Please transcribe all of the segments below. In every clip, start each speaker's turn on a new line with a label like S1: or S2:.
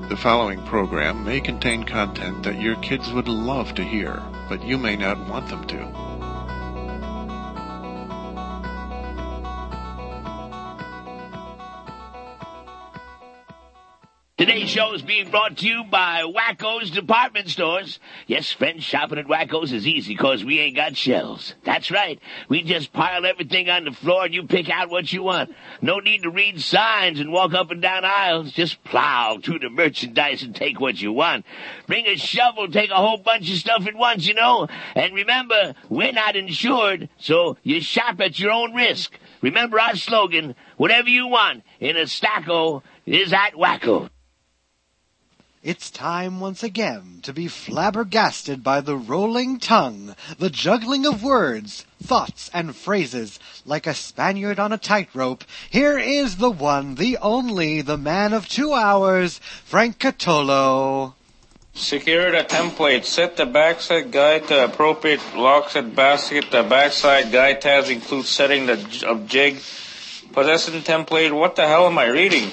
S1: The following program may contain content that your kids would love to hear, but you may not want them to.
S2: Today's show is being brought to you by Wacko's Department Stores. Yes, friends, shopping at Wacko's is easy because we ain't got shelves. That's right. We just pile everything on the floor and you pick out what you want. No need to read signs and walk up and down aisles. Just plow through the merchandise and take what you want. Bring a shovel, take a whole bunch of stuff at once, you know. And remember, we're not insured, so you shop at your own risk. Remember our slogan, whatever you want in a stacko is at Wacko.
S3: It's time once again to be flabbergasted by the rolling tongue, the juggling of words, thoughts, and phrases. Like a Spaniard on a tightrope, here is the one, the only, the man of 2 hours, Frank Catolo.
S4: Secure the template. Set the backside guide to appropriate locks and basket. The backside guide tabs include setting the of jig. Possessing template. What the hell am I reading?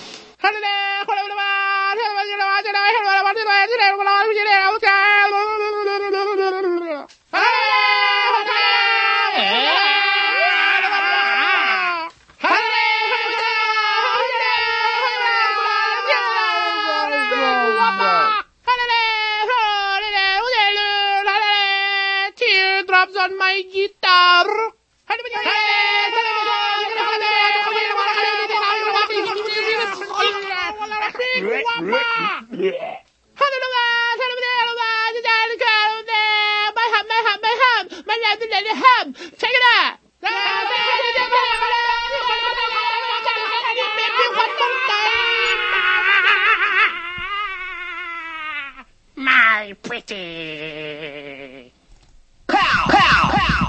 S5: Teardrops on my guitar. Check it out. My pretty. Pow, pow, pow.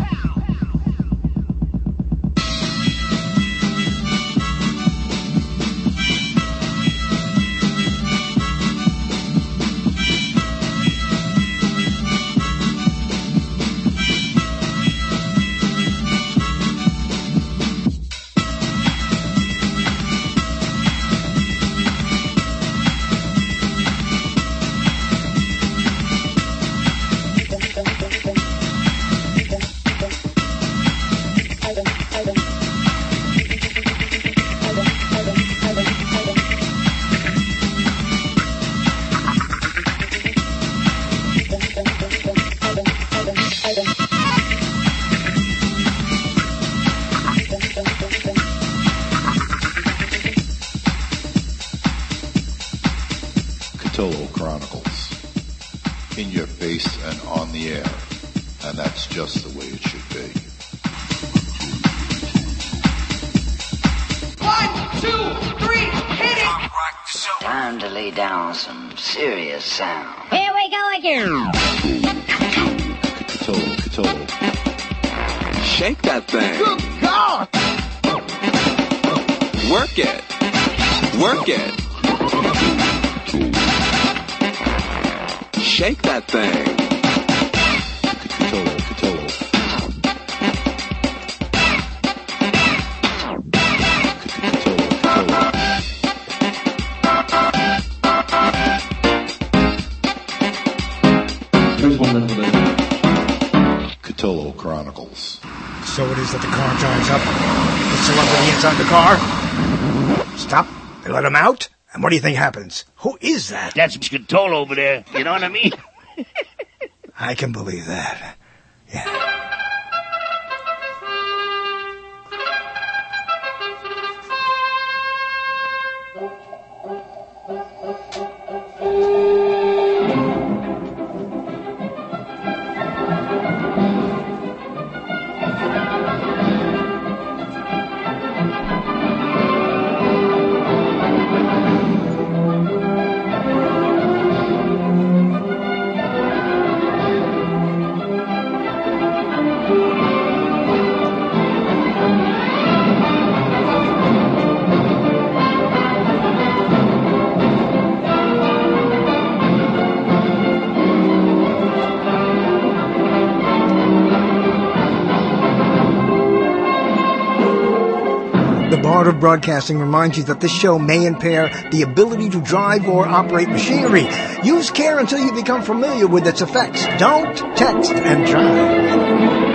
S6: Catolo Chronicles. In your face and on the air. And that's just the way it should be.
S7: 1, 2, 3, hit it!
S8: Time to lay down some serious sound.
S5: Here we go again.
S6: Catolo.
S9: Shake that thing.
S7: Good God!
S9: Work it. Shake that thing.
S6: Catolo. Catolo Chronicles.
S10: So it is that the car drives up. The celebrity inside the car. Stop. They let him out. And what do you think happens? Who is that?
S2: That's Catolo over there. You know what I mean?
S10: I can believe that. Yeah. The Bard of Broadcasting reminds you that this show may impair the ability to drive or operate machinery. Use care until you become familiar with its effects. Don't text and drive.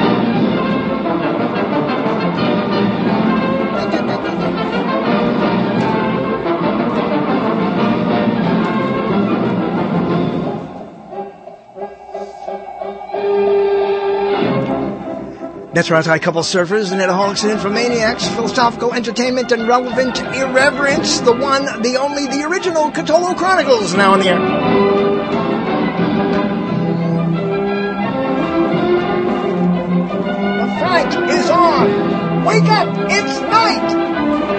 S10: That's right, I couple surfers, and alcoholics and infomaniacs, philosophical entertainment and relevant irreverence. The one, the only, the original Cthulhu Chronicles now in the air. The fight is on. Wake up, it's night.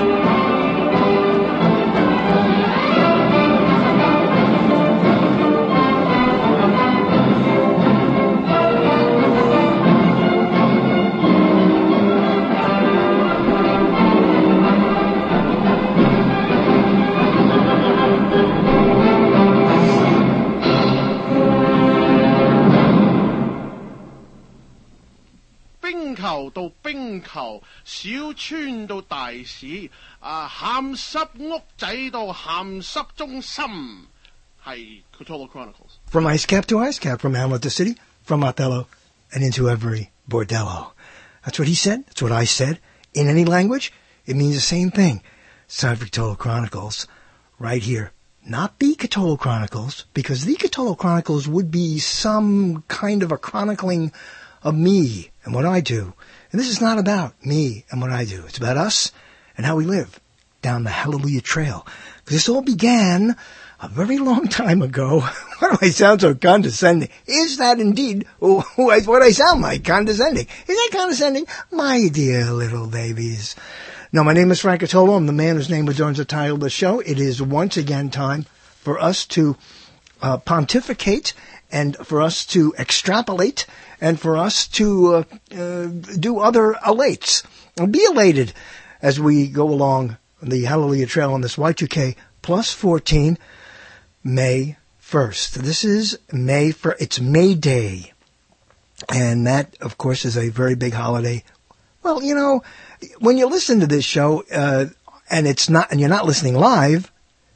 S11: Cthulhu Chronicles.
S10: From Ice Cap to Ice Cap, from Hamlet to City, from Othello and into every bordello. That's what he said. That's what I said. In any language, it means the same thing. It's time for Cthulhu Chronicles, right here. Not the Cthulhu Chronicles, because the Cthulhu Chronicles would be some kind of a chronicling of me and what I do. And this is not about me and what I do. It's about us and how we live down the Hallelujah Trail. Because this all began a very long time ago. Why do I sound so condescending? Is that indeed what I sound like? Condescending. Is that condescending? My dear little babies. No, my name is Frank Cthulhu. I'm the man whose name adorns the title of the show. It is once again time for us to pontificate and for us to extrapolate and for us to do other elates. Be elated as we go along the Hallelujah Trail on this Y2K plus 14 May 1st. This is it's May Day. And that, of course, is a very big holiday. Well, you know, when you listen to this show, and you're not listening live,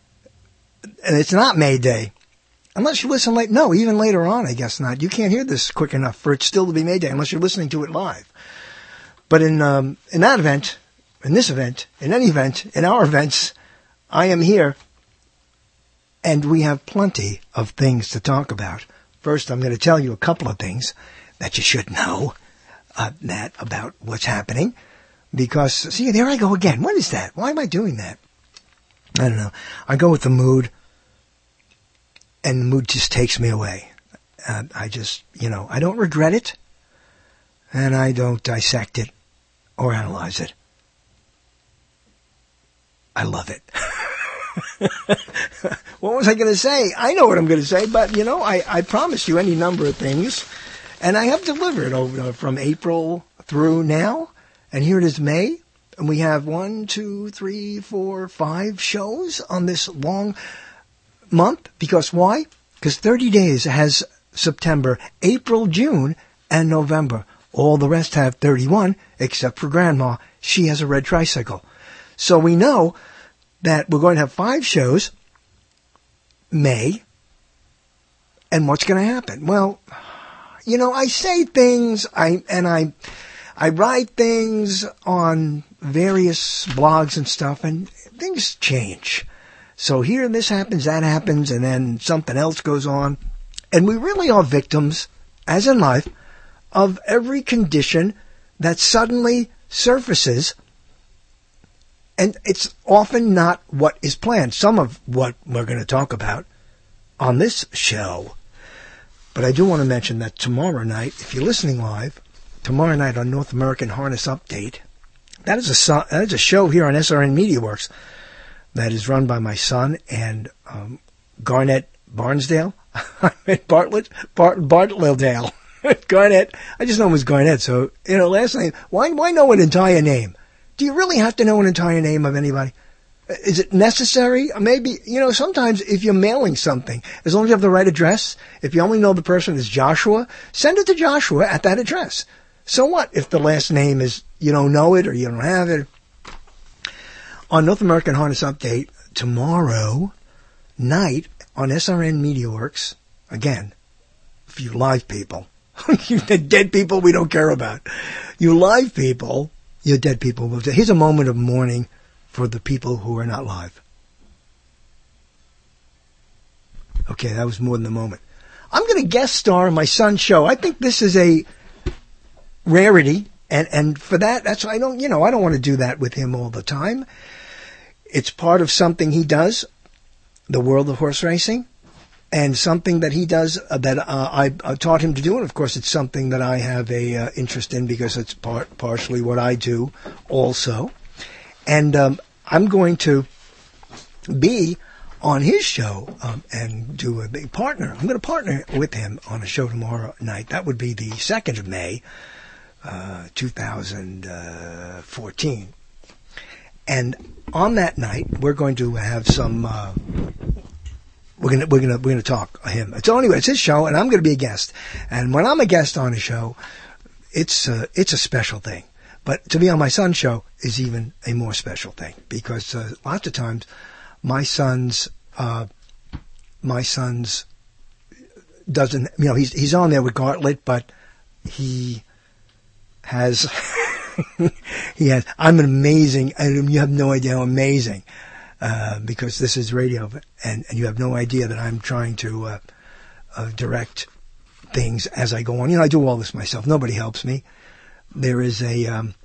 S10: and it's not May Day, unless you listen late. No, even later on, I guess not. You can't hear this quick enough for it still to be May Day unless you're listening to it live. But in that event, in this event, in any event, in our events, I am here, and we have plenty of things to talk about. First, I'm going to tell you a couple of things that you should know about what's happening. Because, see, there I go again. What is that? Why am I doing that? I don't know. I go with the mood, and the mood just takes me away. I just, I don't regret it, and I don't dissect it or analyze it. I love it. What was I going to say? I know what I'm going to say, but, I promised you any number of things, and I have delivered over from April through now. And here it is May, and we have 1, 2, 3, 4, 5 shows on this long month. Because why? Because 30 days has September, April, June, and November. All the rest have 31, except for Grandma. She has a red tricycle. So we know that we're going to have 5 shows, May, and what's going to happen? Well, I say things, I write things on various blogs and stuff, and things change. So here this happens, that happens, and then something else goes on. And we really are victims, as in life, of every condition that suddenly surfaces. And it's often not what is planned. Some of what we're going to talk about on this show. But I do want to mention that tomorrow night, if you're listening live, tomorrow night on North American Harness Update, that is a show here on SRN Media Works that is run by my son and Garnett Barnsdale. I meant Bartledale. Garnett. I just know him as Garnett. So, last name. Why know an entire name? Do you really have to know an entire name of anybody? Is it necessary? Maybe, sometimes if you're mailing something, as long as you have the right address, if you only know the person is Joshua, send it to Joshua at that address. So what if the last name is, you don't know it or you don't have it? on North American Harness Update tomorrow night on SRN MediaWorks. Again, for you live people. You dead people we don't care about. You live people, you dead people. Here's a moment of mourning for the people who are not live. Okay, that was more than a moment. I'm going to guest star on my son's show. I think this is a rarity, and for that's why I don't want to do that with him all the time. It's part of something he does, the world of horse racing, and something that he does that I taught him to do, and of course it's something that I have a interest in because it's partially what I do also. And I'm going to be on his show and do a big partner. I'm going to partner with him on a show tomorrow night. That would be the 2nd of May, 2014. And on that night, we're going to have some. We're gonna talk to him. So anyway, it's his show, and I'm going to be a guest. And when I'm a guest on a show, it's a special thing. But to be on my son's show is even a more special thing because lots of times my son's doesn't. He's on there with Gartlett, but he has. I'm an amazing, and you have no idea how amazing, because this is radio, and you have no idea that I'm trying to direct things as I go on. I do all this myself. Nobody helps me. There is a, I'm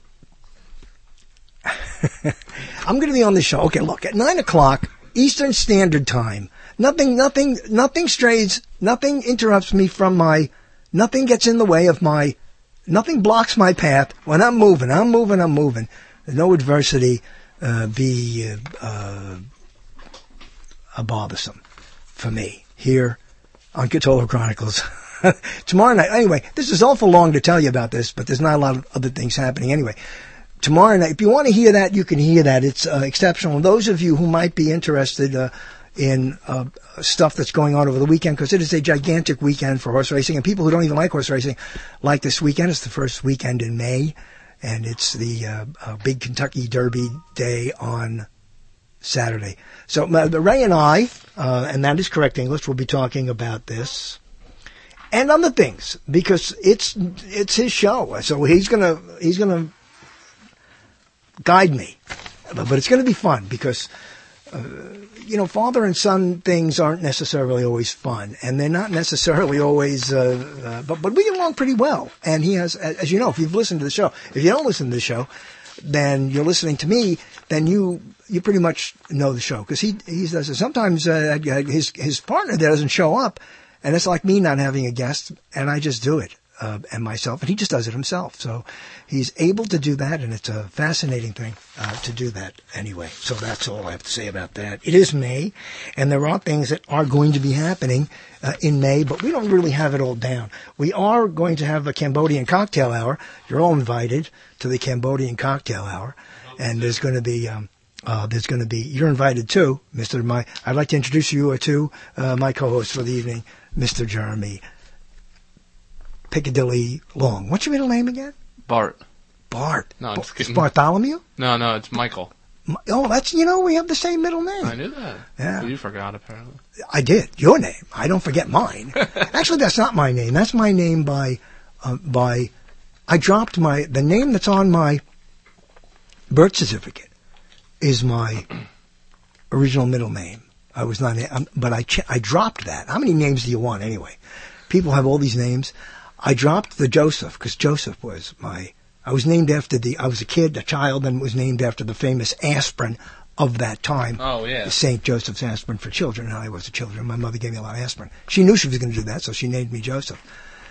S10: going to be on the show. Okay, look, at 9 o'clock Eastern Standard Time. Nothing strays, nothing interrupts me from nothing gets in the way of nothing blocks my path when I'm moving. There's no adversity be bothersome for me here on Cthulhu Chronicles. Tomorrow night, anyway, this is awful long to tell you about this, but there's not a lot of other things happening anyway. Tomorrow night, if you want to hear that, you can hear that. It's exceptional. Those of you who might be interested in stuff that's going on over the weekend, because it is a gigantic weekend for horse racing, and people who don't even like horse racing like this weekend. It's the first weekend in May, and it's the big Kentucky Derby day on Saturday. So Ray and I, and that is correct English, will be talking about this and other things because it's his show. So he's gonna guide me, but it's going to be fun because. Father and son things aren't necessarily always fun, and they're not necessarily always, but we get along pretty well. And he has, as you know, if you've listened to the show, if you don't listen to the show, then you're listening to me, then you pretty much know the show, because he does it. Sometimes, his partner there doesn't show up, and it's like me not having a guest, and I just do it. And myself, and he just does it himself. So he's able to do that, and it's a fascinating thing to do that anyway. So that's all I have to say about that. It is May, and there are things that are going to be happening in May, but we don't really have it all down. We are going to have a Cambodian cocktail hour. You're all invited to the Cambodian cocktail hour, and there's going to be you're invited too, I'd like to introduce you to my co-host for the evening, Mr. Jeremy Piccadilly Long. What's your middle name again?
S12: Bart.
S10: Bart.
S12: No, I'm just kidding.
S10: It's Bartholomew?
S12: No, it's Michael.
S10: Oh, we have the same middle name.
S12: I knew that.
S10: Yeah.
S12: Well, you forgot, apparently.
S10: I did. Your name. I don't forget mine. Actually, that's not my name. That's my name by I dropped the name that's on my birth certificate is my original middle name. I was not, but I dropped that. How many names do you want anyway? People have all these names. I dropped the Joseph because Joseph was I was named after I was a child, and was named after the famous aspirin of that time.
S12: Oh, yeah.
S10: St. Joseph's aspirin for children. And I was a children. My mother gave me a lot of aspirin. She knew she was going to do that, so she named me Joseph.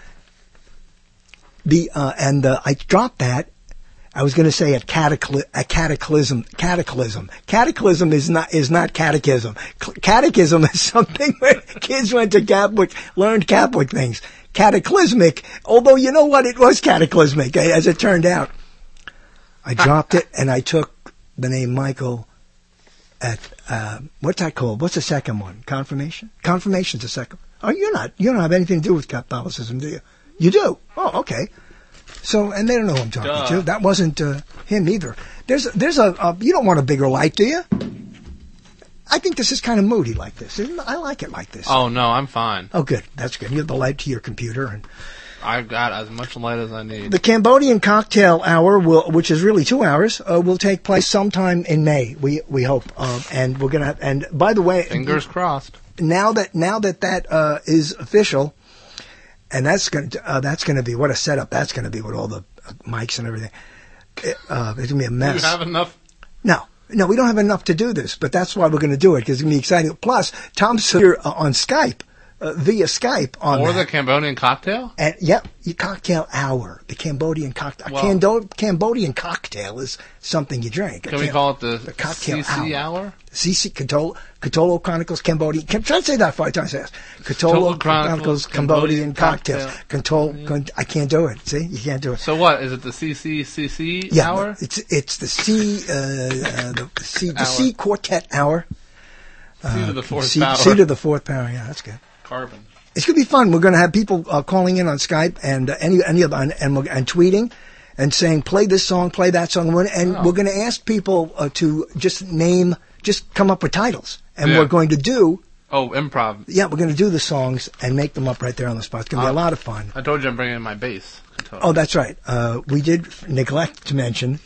S10: I dropped that. I was going to say a cataclysm. Cataclysm is not catechism. Catechism is something where kids went to learned Catholic things. Cataclysmic, although you know what, it was cataclysmic, as it turned out. I dropped it, and I took the name Michael at, what's that called? What's the second one? Confirmation? Confirmation's the second. Oh, you don't have anything to do with Catholicism, do you? You do? Oh, okay. So, and they don't know who I'm talking to. That wasn't him either. There's a you don't want a bigger light, do you? I think this is kind of moody like this. I like it like this.
S12: Oh, no, I'm fine.
S10: Oh, good. That's good. You have the light to your computer. And
S12: I've got as much light as I need.
S10: the Cambodian Cocktail Hour, which is really 2 hours, will take place sometime in May, we hope. And we're going to, and by the way...
S12: Fingers crossed.
S10: Now that is official, and that's going to be, what a setup that's going to be with all the mics and everything. It's going to be a mess.
S12: Do you have enough?
S10: No, we don't have enough to do this, but that's why we're going to do it, because it's going to be exciting. Plus, Tom's here on Skype, via Skype.
S12: Or the Cambodian cocktail?
S10: And, your cocktail hour. The Cambodian cocktail. Cambodian cocktail is something you drink.
S12: Can we call it the
S10: cocktail
S12: CC hour?
S10: CC, Kotolo Chronicles Cambodian. Try to say that 5 times fast. Kotolo Chronicles Cambodian Cocktails. I can't do it. See? You can't do it.
S12: So what? Is it the CC hour?
S10: It's the C Quartet hour.
S12: C to the fourth power.
S10: C to the fourth power, yeah, that's good.
S12: Carbon.
S10: It's going to be fun. We're going to have people calling in on Skype and and tweeting and saying, play this song, play that song. And we're going to ask people to just come up with titles. And we're going to do...
S12: Oh, improv.
S10: Yeah, we're going to do the songs and make them up right there on the spot. It's going to be a lot of fun.
S12: I told you I'm bringing in my bass guitar.
S10: Oh, that's right. We did neglect to mention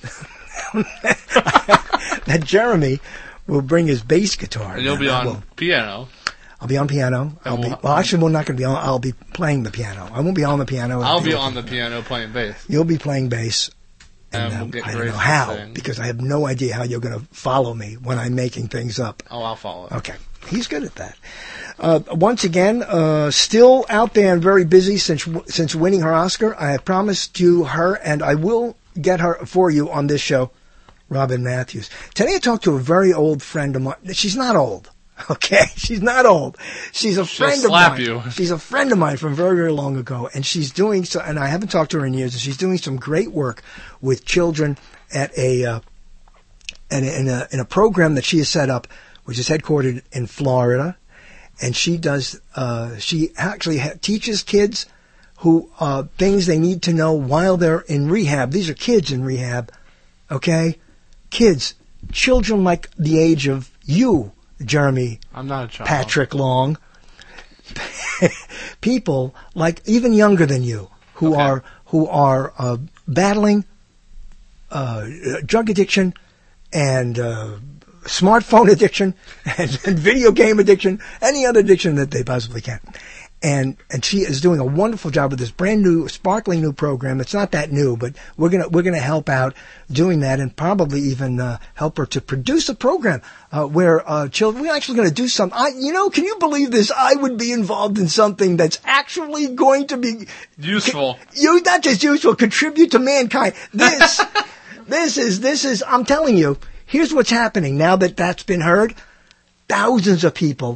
S10: that Jeremy will bring his bass guitar.
S12: And you'll be on piano.
S10: I'll be on piano. Actually, we're not going to be on. I'll be playing the piano. I won't be on the piano.
S12: I'll be on the piano playing bass.
S10: You'll be playing bass.
S12: And we'll get
S10: I don't know how, because I have no idea how you're going to follow me when I'm making things up.
S12: Oh, I'll follow.
S10: Okay. He's good at that. Once again, still out there and very busy since winning her Oscar. I have promised you her, and I will get her for you on this show, Robin Matthews. Today I talked to a very old friend of mine. She's not old. Okay, she's not old. She's a friend of mine. She's a friend of mine from very, very long ago, and she's doing so. And I haven't talked to her in years. And she's doing some great work with children at in a program that she has set up, which is headquartered in Florida. And she does. She actually teaches kids who things they need to know while they're in rehab. These are kids in rehab. Okay, children like the age of you, Jeremy.
S12: I'm not a child.
S10: Patrick Long. People like even younger than you who are battling drug addiction and smartphone addiction and video game addiction, any other addiction that they possibly can. And she is doing a wonderful job with this brand new, sparkling new program. It's not that new, but we're gonna help out doing that, and probably even help her to produce a program where children. We're actually going to do something. Can you believe this? I would be involved in something that's actually going to be
S12: useful.
S10: Not just useful, contribute to mankind. This is. I'm telling you. Here's what's happening now that that's been heard. Thousands of people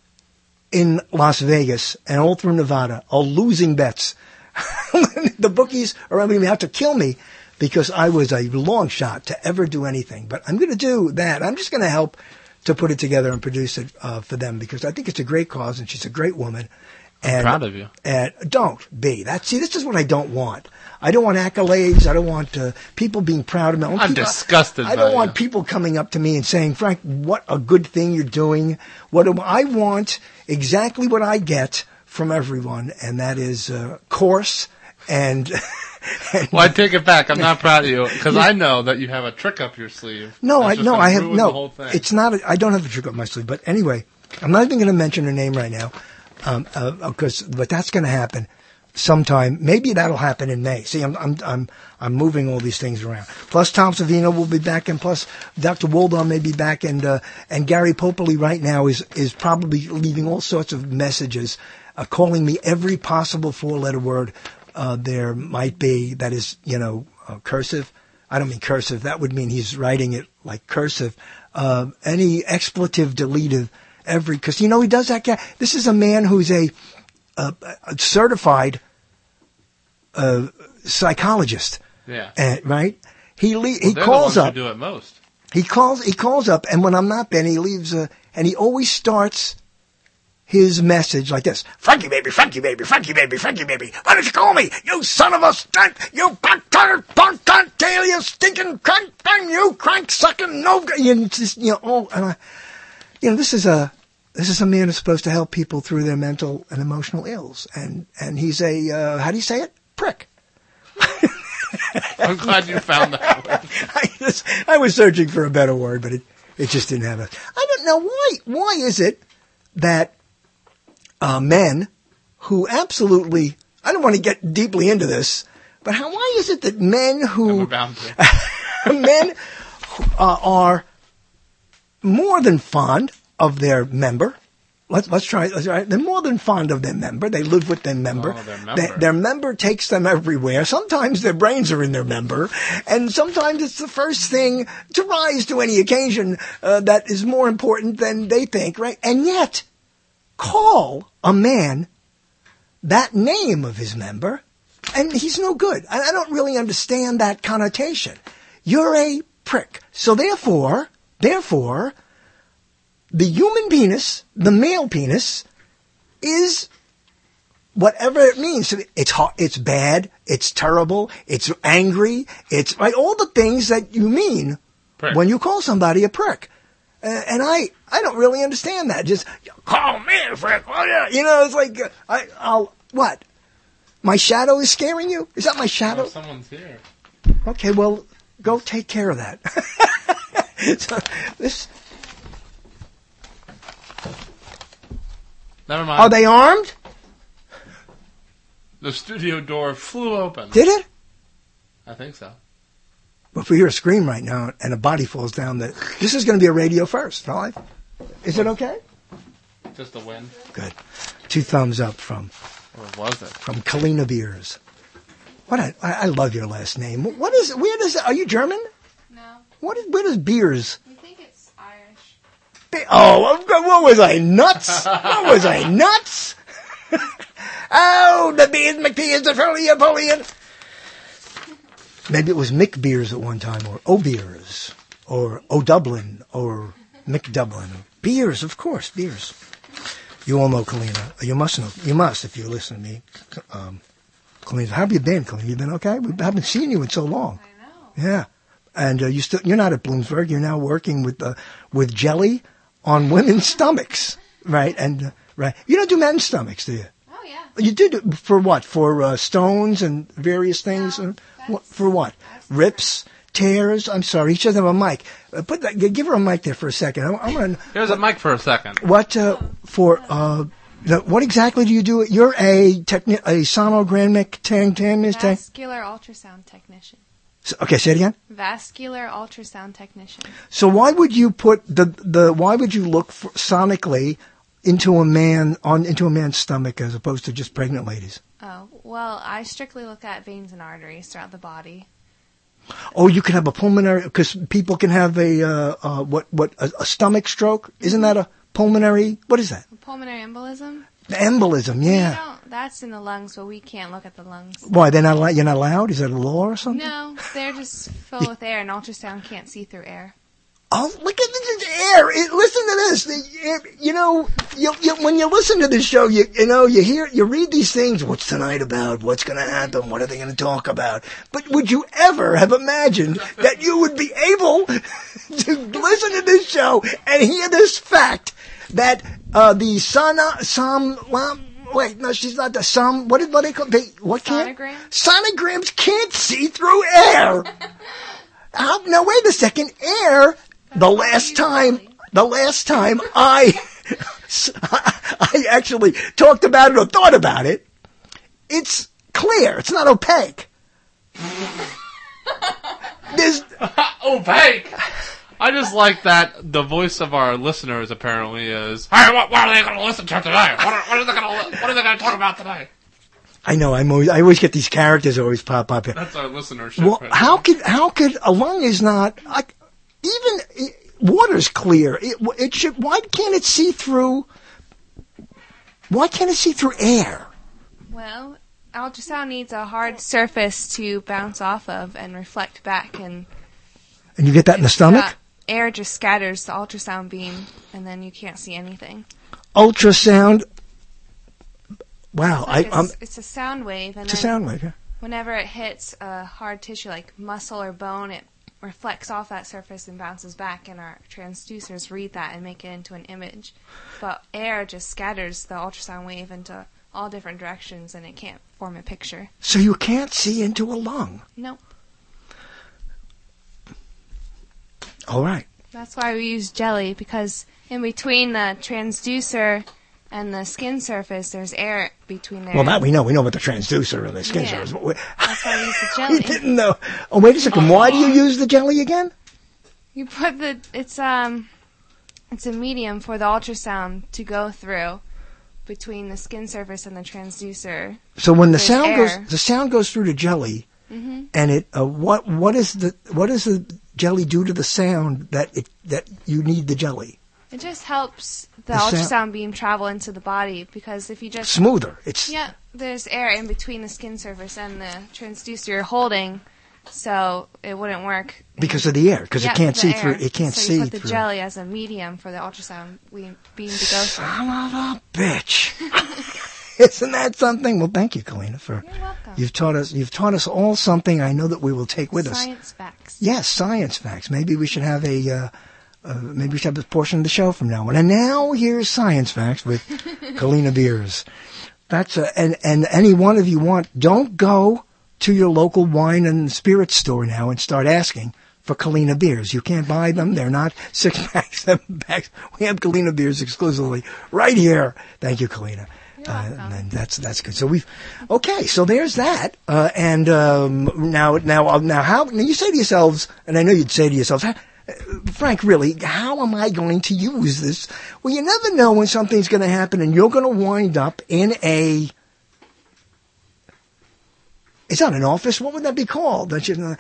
S10: in Las Vegas and all through Nevada are losing bets. The bookies are going to have to kill me because I was a long shot to ever do anything. But I'm going to do that. I'm just going to help to put it together and produce it for them because I think it's a great cause and she's a great woman.
S12: I'm proud of you.
S10: And don't be. This is what I don't want. I don't want accolades. I don't want people being proud of me.
S12: I'm disgusted by
S10: I don't want people coming up to me and saying, Frank, what a good thing you're doing. I want exactly what I get from everyone, and that is coarse and...
S12: Well, I take it back. I'm not proud of you because I know that you have a trick up your sleeve.
S10: I it's not. I don't have a trick up my sleeve. But anyway, I'm not even going to mention her name right now, but that's going to happen sometime. Maybe that'll happen in May. See, I'm moving all these things around. Plus, Tom Savino will be back, and plus Dr. Woldon may be back, and Gary Popoli right now is probably leaving all sorts of messages, calling me every possible 4-letter word there might be that is, cursive. I don't mean cursive. That would mean he's writing it like cursive. Any expletive deleted because he does that. This is a man who's a certified psychologist.
S12: Yeah.
S10: Right? He calls up.
S12: Who do it most.
S10: He calls up, and when I'm not there, he leaves. And he always starts his message like this. Frankie baby, Frankie baby, Frankie baby, Frankie baby. Why don't you call me? You son of a skunk, you back-tired, punk-tired tail, you stinking crank, you crank-sucking, no, this is a man who's supposed to help people through their mental and emotional ills. And he's a, how do you say it? Prick.
S12: I'm glad you found that word.
S10: I was searching for a better word, but it just didn't have it. I don't know why is it that men who absolutely, I don't want to get deeply into this, but why is it that men who are more than fond of their member? Let's try. They're more than fond of their member. They live with their member.
S12: Oh, their member.
S10: Their member takes them everywhere. Sometimes their brains are in their member, and sometimes it's the first thing to rise to any occasion that is more important than they think, right? And yet, call a man that name of his member, and he's no good. I don't really understand that connotation. You're a prick. So therefore, the human penis, the male penis, is whatever it means. It's hot, it's bad, it's terrible, it's angry, it's right, all the things that you mean prick when you call somebody a prick. And I don't really understand that. Just call me a prick. Oh, yeah. It's like I'll what? My shadow is scaring you? Is that my shadow?
S12: Oh, someone's here.
S10: Okay, well, go take care of that. So, this.
S12: Never mind.
S10: Are they armed?
S12: The studio door flew open.
S10: Did it?
S12: I think so.
S10: But if we hear a scream right now and a body falls down, this is going to be a radio first, right? Is it okay?
S12: Just the wind.
S10: Good. 2 thumbs up from.
S12: Or was it?
S10: From Kalina Beers. I love your last name. What is? Where does? Are you German?
S13: No.
S10: Where does Beers?
S13: I think it's Irish.
S10: Oh, what was I nuts? Oh, the Beers McPeers, the Napoleon. Maybe it was Mick Beers at one time, or O'Beers, or O'Dublin, or Mick Dublin. Beers, of course, Beers. You all know Kalina. You must know. You must if you listen to me. Kalina, how have you been, Kalina? You been okay? We haven't seen you in so long.
S13: I know.
S10: Yeah, and you're not at Bloomsburg. You're now working with jelly on women's stomachs, right? And right, you don't do men's stomachs, do you?
S13: Oh yeah.
S10: You do for what? For stones and various things.
S13: No,
S10: for what? Rips, tears. I'm sorry. He doesn't have a mic. Give her a mic there for a second. I'm gonna.
S12: Here's a mic for a second.
S10: What what exactly do you do? You're a sonogrammic
S13: vascular ultrasound technician.
S10: Okay, say it again.
S13: Vascular ultrasound technician.
S10: So why would you put why would you look sonically into a man's stomach as opposed to just pregnant ladies?
S13: Oh, well, I strictly look at veins and arteries throughout the body.
S10: Oh, you can have a pulmonary, because people can have a stomach stroke. Isn't that a pulmonary? What is that?
S13: A pulmonary embolism.
S10: The embolism, yeah.
S13: That's in the lungs, but we can't look at the lungs.
S10: Why? You're not allowed? Is that a law or something?
S13: No, they're just filled with air, and ultrasound can't see through air.
S10: Oh, look at this air! Listen to this. When you listen to this show, you read these things. What's tonight about? What's going to happen? What are they going to talk about? But would you ever have imagined that you would be able to listen to this show and hear this fact that wait, no, she's not the what do they call what can't? Sonograms can't see through air. Now wait a second, air. The last time I actually talked about it or thought about it, it's clear. It's not opaque. There's
S12: opaque. I just like that the voice of our listeners apparently is, hey, what are they going to listen to today? What are they going to talk about today?
S10: I know. I always get these characters always pop up here.
S12: That's our listenership.
S10: Well, how could a lung is not even water's clear. It should. Why can't it see through? Why can't it see through air?
S13: Well, ultrasound needs a hard surface to bounce off of and reflect back, and
S10: you get that in the stomach.
S13: air just scatters the ultrasound beam, and then you can't see anything.
S10: Ultrasound. Wow,
S13: It's a sound wave, and
S10: it's a sound wave. Yeah.
S13: Whenever it hits a hard tissue like muscle or bone, it reflects off that surface and bounces back, and our transducers read that and make it into an image. But air just scatters the ultrasound wave into all different directions, and it can't form a picture.
S10: So you can't see into a lung?
S13: Nope.
S10: All right.
S13: That's why we use jelly, because in between the transducer and the skin surface, there's air between there.
S10: Well, that we know. We know about the transducer and the skin surface.
S13: That's why we use the jelly.
S10: You didn't know. Oh, wait a second. Why do you use the jelly again?
S13: You put it's a medium for the ultrasound to go through between the skin surface and the transducer.
S10: So when the
S13: There's
S10: sound goes through the jelly,
S13: Mm-hmm.
S10: and it what does the jelly do to the sound that you need the jelly?
S13: It just helps the
S10: The
S13: ultrasound beam travel into the body, because if you just
S10: smoother,
S13: there's air in between the skin surface and the transducer you're holding, so it wouldn't work
S10: because of the air, because it can't see through. It can't
S13: so
S10: see
S13: you put the
S10: through.
S13: jelly as a medium for the ultrasound beam to go through.
S10: Son of a bitch! Isn't that something? Well, thank you, Kalina, for
S13: You're welcome.
S10: You've taught us all something. I know that we will take with us.
S13: Science facts.
S10: Yes, science facts. Maybe we should have a portion of the show from now on. And now here's science facts with Kalina Beers. That's and any one of you don't go to your local wine and spirits store now and start asking for Kalina Beers. You can't buy them. They're not 6-packs, 7-packs. We have Kalina Beers exclusively right here. Thank you, Kalina. And that's good. So so there's that. And now how you say to yourselves, and I know you'd say to yourselves, Frank, really, how am I going to use this? Well, you never know when something's going to happen, and you're going to wind up in it's not an office. What would that be called? The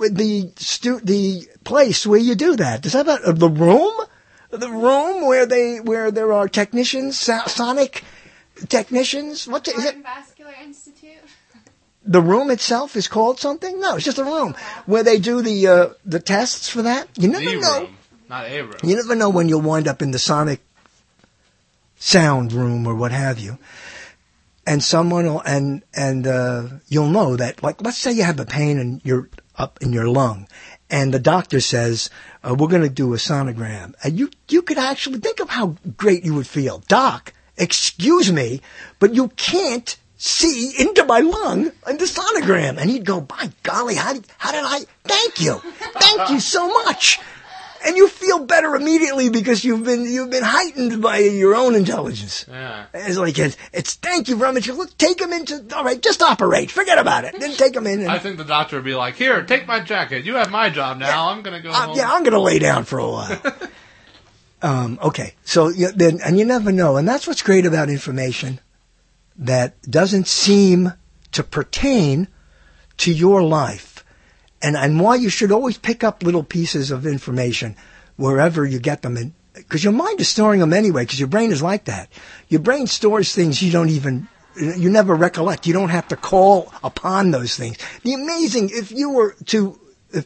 S10: place where you do that. Does that have the room? The room where there are technicians, sonic technicians? What is it?
S13: Vascular Institute.
S10: The room itself is called something? No, it's just a room where they do the tests for that. You never know.
S12: Room, not a room.
S10: You never know when you'll wind up in the sonic sound room or what have you. And someone will, and you'll know that, like, let's say you have a pain and you're up in your lung, and the doctor says, we're going to do a sonogram. And you could actually think of how great you would feel. Doc, excuse me, but you can't see into my lung in the sonogram. And he'd go, by golly, how did I, thank you so much. And you feel better immediately because you've been heightened by your own intelligence.
S12: Yeah.
S10: It's like, it's thank you very much. Look, take him into, all right, just operate. Forget about it. Then take him in.
S12: I think the doctor would be like, here, take my jacket. You have my job now. Yeah. I'm going to go home.
S10: Yeah, I'm going to lay down for a while. Okay. So then, and you never know. And that's what's great about information that doesn't seem to pertain to your life. And why you should always pick up little pieces of information wherever you get them in, because your mind is storing them anyway, because your brain is like that. Your brain stores things you never recollect. You don't have to call upon those things. The amazing, if you were to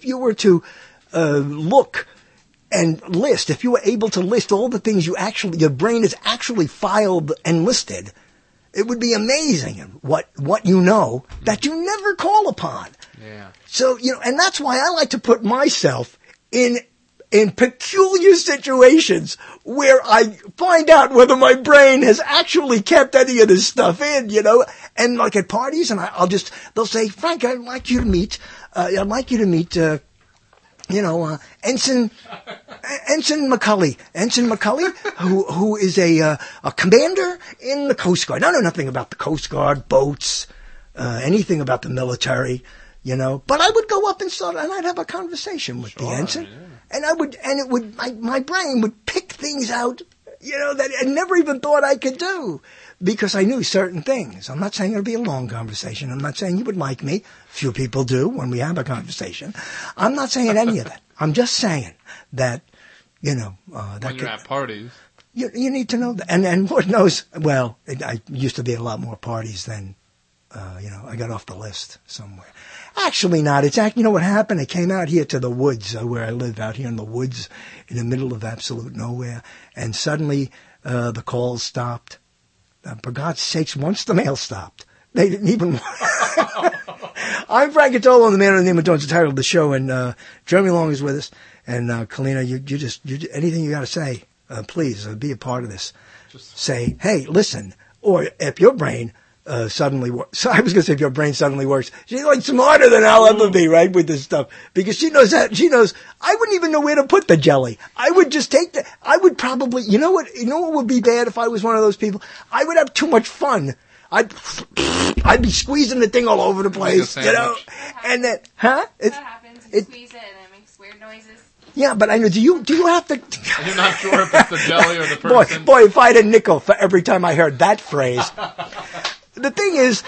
S10: look and list, if you were able to list all the things your brain has actually filed and listed, it would be amazing what you know that you never call upon.
S12: Yeah.
S10: So, and that's why I like to put myself in peculiar situations where I find out whether my brain has actually kept any of this stuff in, and like at parties, and they'll say, Frank, I'd like you to meet Ensign McCulley, who is a commander in the Coast Guard. I know nothing about the Coast Guard, boats, anything about the military. But I would go up and I'd have a conversation with the ensign, yeah. My brain would pick things out, that I never even thought I could do, because I knew certain things. I'm not saying it'll be a long conversation. I'm not saying you would like me. Few people do when we have a conversation. I'm not saying any of that. I'm just saying that, that
S12: when you're at parties.
S10: You need to know that. And Lord knows, I used to be at a lot more parties than, I got off the list somewhere. Actually not. You know what happened? I came out here to the woods where I live, out here in the woods in the middle of absolute nowhere. And suddenly the calls stopped. For God's sakes, once the mail stopped, they didn't even... I'm Frank Catolo, the man of the name of Jones, the title of the show, and Jeremy Long is with us. And Kalina, you anything you got to say, please be a part of this. Just say, hey, listen, or if your brain suddenly works. So I was going to say if your brain suddenly works. She's like smarter than I'll ever be, right, with this stuff. Because she knows I wouldn't even know where to put the jelly. I would just I would probably, you know what would be bad if I was one of those people? I would have too much fun. I'd be squeezing the thing all over the place, and then, huh?
S13: That happens. You squeeze it and it makes weird noises.
S10: Yeah, but I know, do you have to...
S12: You're not sure if it's the jelly or the person?
S10: Boy, if I had a nickel for every time I heard that phrase. The thing is,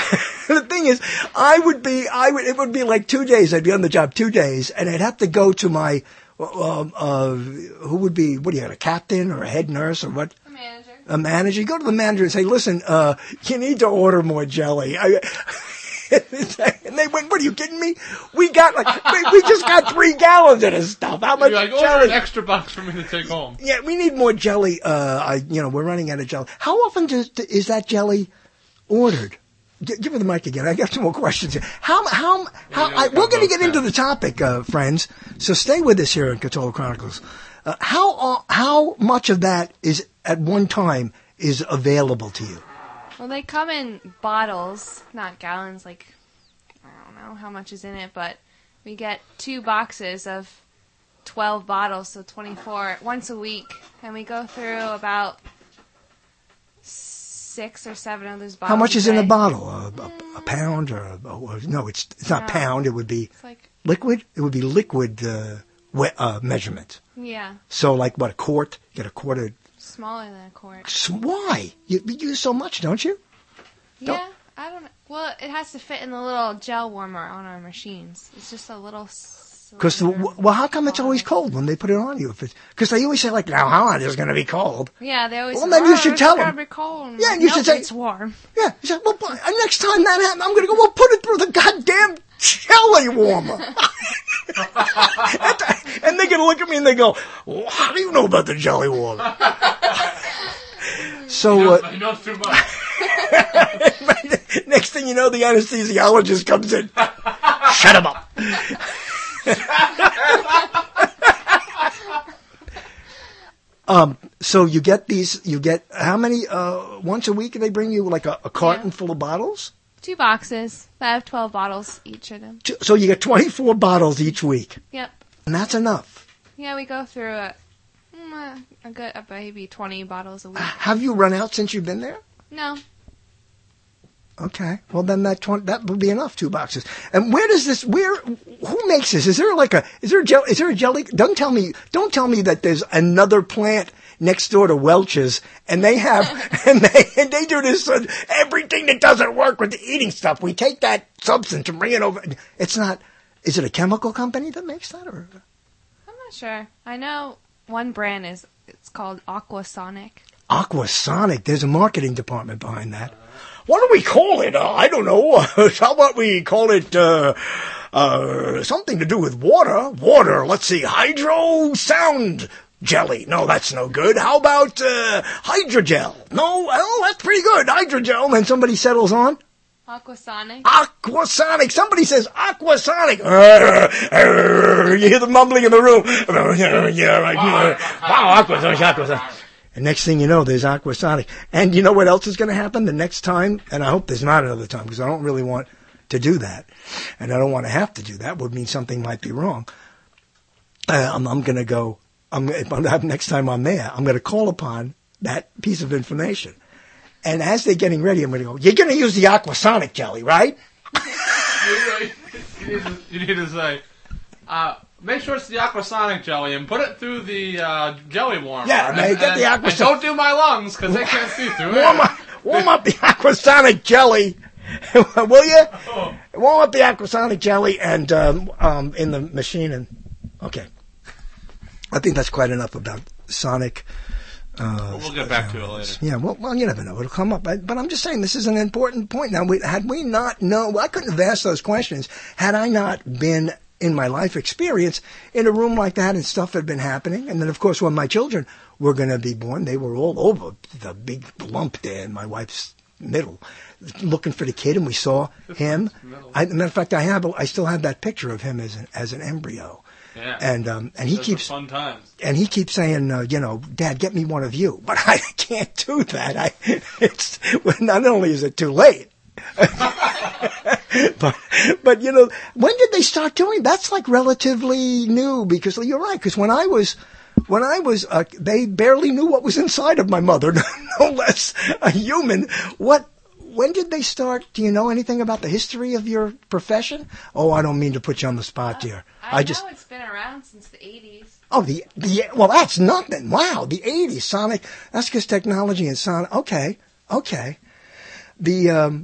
S10: it would be like 2 days. I'd be on the job 2 days, and I'd have to go to my, who would be, what do you have, a captain or a head nurse or what? A manager. You go to the manager and say, listen, you need to order more jelly. And they went, what are you kidding me? We just got 3 gallons of this stuff. How much jelly?
S12: Order an extra box for me to take home.
S10: Yeah, we need more jelly. We're running out of jelly. How often is that jelly ordered? Give her the mic again. I got some more questions here. We're going to get into the topic, friends. So stay with us here on Catolo Chronicles. How much of that is at one time is available to you?
S13: Well, they come in bottles, not gallons. Like, I don't know how much is in it, but we get 2 boxes of 12 bottles, so 24 once a week, and we go through about 6 or 7 of those bottles.
S10: How much is in a bottle? A pound or no? It's not pound. It would be liquid. It would be liquid measurement.
S13: Yeah.
S10: So like what, a quart? Get a quart of...
S13: Smaller than a quart.
S10: Why? You use so much, don't you?
S13: Yeah, I don't know. Well, it has to fit in the little gel warmer on our machines. It's just a little...
S10: Because, how come it's always cold when they put it on you? Because they always say, like, now, how long is it going to be cold?
S13: Yeah, they always say,
S10: then you should tell them.
S13: It's going to be cold.
S10: Yeah, you should say...
S13: it's warm.
S10: Yeah, you said, well, next time that happens, I'm going to go, well, put it through the goddamn jelly warmer. And they're going to look at me and they go, well, how do you know about the jelly warmer? So,
S12: you know too much.
S10: Next thing you know, the anesthesiologist comes in. Shut him up. So you get how many, once a week they bring you like a carton full of bottles?
S13: 2 boxes. I have 12 bottles each of them.
S10: So you get 24 bottles each week.
S13: Yep.
S10: And that's enough.
S13: Yeah, we go through a good, maybe 20 bottles a week.
S10: Have you run out since you've been there?
S13: No.
S10: Okay. Well, then that would be enough, 2 boxes. And who makes this? Is there a jelly? Don't tell me that there's another plant next door to Welch's and they have, and they do this, everything that doesn't work with the eating stuff. We take that substance and bring it over. It's not, is it a chemical company that makes that or?
S13: I'm not sure. I know one brand it's called Aquasonic.
S10: Aquasonic. There's a marketing department behind that. What do we call it? I don't know. How about we call it something to do with water? Water. Let's see. Hydro sound jelly. No, that's no good. How about hydrogel? No, well, that's pretty good. Hydrogel. And somebody settles on
S13: Aquasonic.
S10: Aquasonic. Somebody says Aquasonic. You hear the mumbling in the room. Yeah, right. Wow, Aquasonic. And next thing you know, there's Aquasonic. And you know what else is going to happen the next time? And I hope there's not another time because I don't really want to do that. And I don't want to have to do that. Would mean something might be wrong. I'm going to go, next time I'm there, I'm going to call upon that piece of information. And as they're getting ready, I'm going to go, you're going to use the Aquasonic jelly, right?
S12: You need to say, make sure it's the Aquasonic jelly and put it through the jelly warmer.
S10: Yeah, get the Aquasonic.
S12: And don't do my lungs because they can't see through it.
S10: Warm up the Aquasonic jelly, will you? Warm up the Aquasonic jelly and in the machine. And okay, I think that's quite enough about Sonic.
S12: We'll get back to it later.
S10: Yeah, well, you never know. It'll come up. But I'm just saying this is an important point. Now, had we not known, I couldn't have asked those questions had I not been in my life experience in a room like that and stuff had been happening. And then, of course, when my children were going to be born, they were all over the big lump there in my wife's middle, looking for the kid, and we saw him. Matter of fact, I still have that picture of him as an embryo.
S12: Yeah.
S10: And he keeps
S12: fun times.
S10: And he keeps saying, Dad, get me one of you. But I can't do that. Not only is it too late, but when did they start doing? That's like relatively new, because you're right. Because when I was, they barely knew what was inside of my mother, no less a human. When did they start? Do you know anything about the history of your profession? Oh, I don't mean to put you on the spot, dear.
S13: I know it's been around since the 80s.
S10: Oh, well, that's nothing. Wow, the 80s, Sonic. That's because technology and Sonic. Okay. Can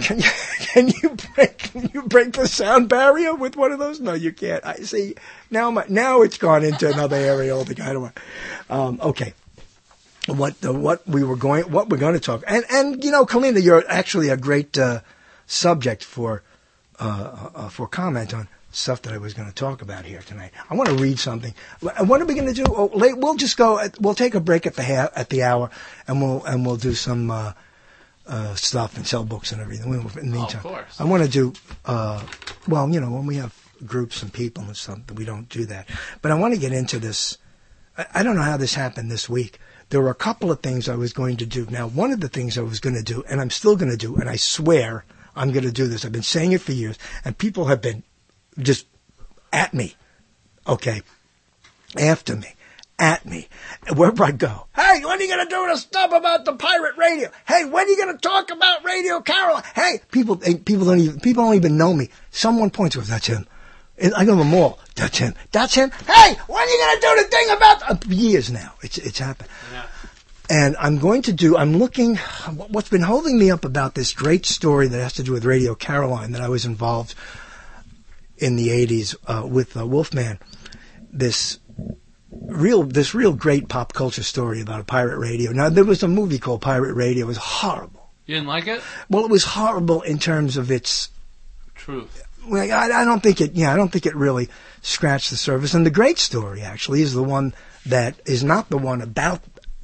S10: you break the sound barrier with one of those? No, you can't. I see. Now it's gone into another area altogether. Okay. What we're going to talk, and Kalina, you're actually a great subject for comment on stuff that I was going to talk about here tonight. I want to read something. What are we going to do? We'll just go. We'll take a break at the hour, and we'll do some stuff and sell books and everything. In the meantime,
S12: of course.
S10: I want to do. When we have groups and people and stuff, we don't do that. But I want to get into this. I don't know how this happened this week. There were a couple of things I was going to do. Now, one of the things I was going to do, and I'm still going to do, and I swear I'm going to do this. I've been saying it for years, and people have been just at me, okay, after me, at me, wherever I go. Hey, when are you going to do the stuff about the pirate radio? Hey, when are you going to talk about Radio Caroline? Hey, people don't even know me. Someone points to us, that's him. I go to the mall. That's him. Hey, when are you going to do the thing about... years now. It's happened. Yeah. And I'm looking... What's been holding me up about this great story that has to do with Radio Caroline that I was involved in the 80s with Wolfman. This real great pop culture story about a pirate radio. Now, there was a movie called Pirate Radio. It was horrible.
S12: You didn't like it?
S10: Well, it was horrible in terms of its...
S12: truth.
S10: Well, I don't think it really scratched the surface. And the great story, actually, is the one that is not the one about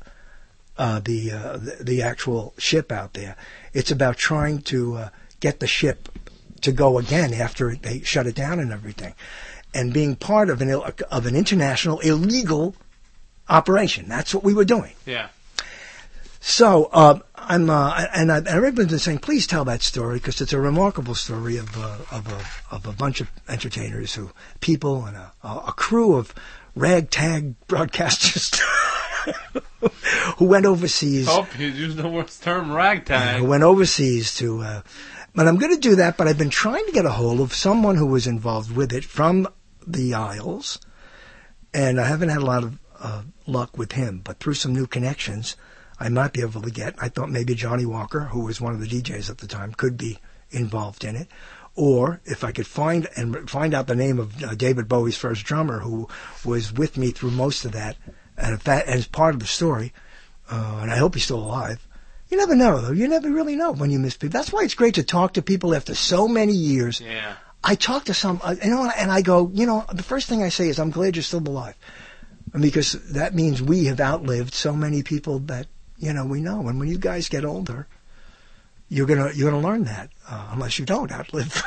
S10: the actual ship out there. It's about trying to get the ship to go again after they shut it down and everything, and being part of an international illegal operation. That's what we were doing.
S12: Yeah.
S10: So I've been saying, please tell that story, because it's a remarkable story of a bunch of entertainers, people and a crew of ragtag broadcasters who went overseas.
S12: Oh, you used the word term ragtag.
S10: Who went overseas to. But I'm going to do that. But I've been trying to get a hold of someone who was involved with it from the Isles, and I haven't had a lot of luck with him. But through some new connections, I might be able to get. I thought maybe Johnny Walker, who was one of the DJs at the time, could be involved in it. Or if I could find out the name of David Bowie's first drummer, who was with me through most of that, and if that as part of the story, and I hope he's still alive. You never know, though. You never really know when you miss people. That's why it's great to talk to people after so many years.
S12: Yeah.
S10: I talk to some, and I go, the first thing I say is, I'm glad you're still alive, because that means we have outlived so many people that we know. And when you guys get older, you're gonna learn that, unless you don't outlive.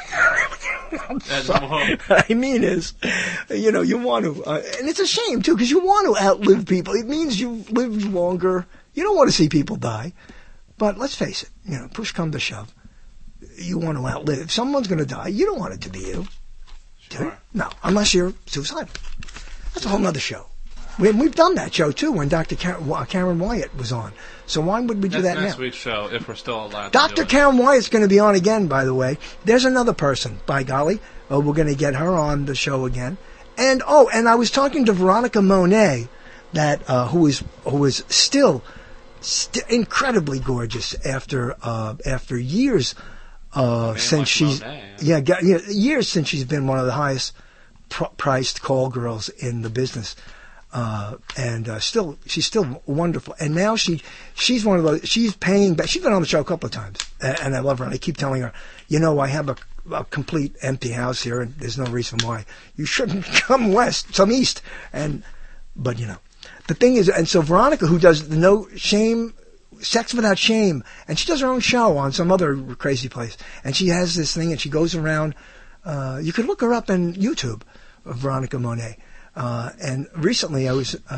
S10: What I mean is, you want to, and it's a shame too, because you want to outlive people. It means you've lived longer. You don't want to see people die. But let's face it, push come to shove, you want to outlive. If someone's going to die, you don't want it to be you.
S12: Sure.
S10: No, unless you're suicidal. That's a whole other show. We've done that show too when Dr. Karen Wyatt was on. So why would we do that now?
S12: That's next week's show, if we're still allowed.
S10: Dr. Karen Wyatt's going to be on again, by the way. There's another person, by golly. We're going to get her on the show again. And I was talking to Veronica Monet, who is still incredibly gorgeous after years since she's years since she's been one of the highest priced call girls in the business. She's still wonderful. And now she's one of those, she's paying back. She's been on the show a couple of times, and I love her. And I keep telling her, I have a complete empty house here, and there's no reason why you shouldn't come east. But the thing is, and so Veronica, who does the No Shame, Sex Without Shame, and she does her own show on some other crazy place, and she has this thing, and she goes around. You could look her up on YouTube, Veronica Monet. And recently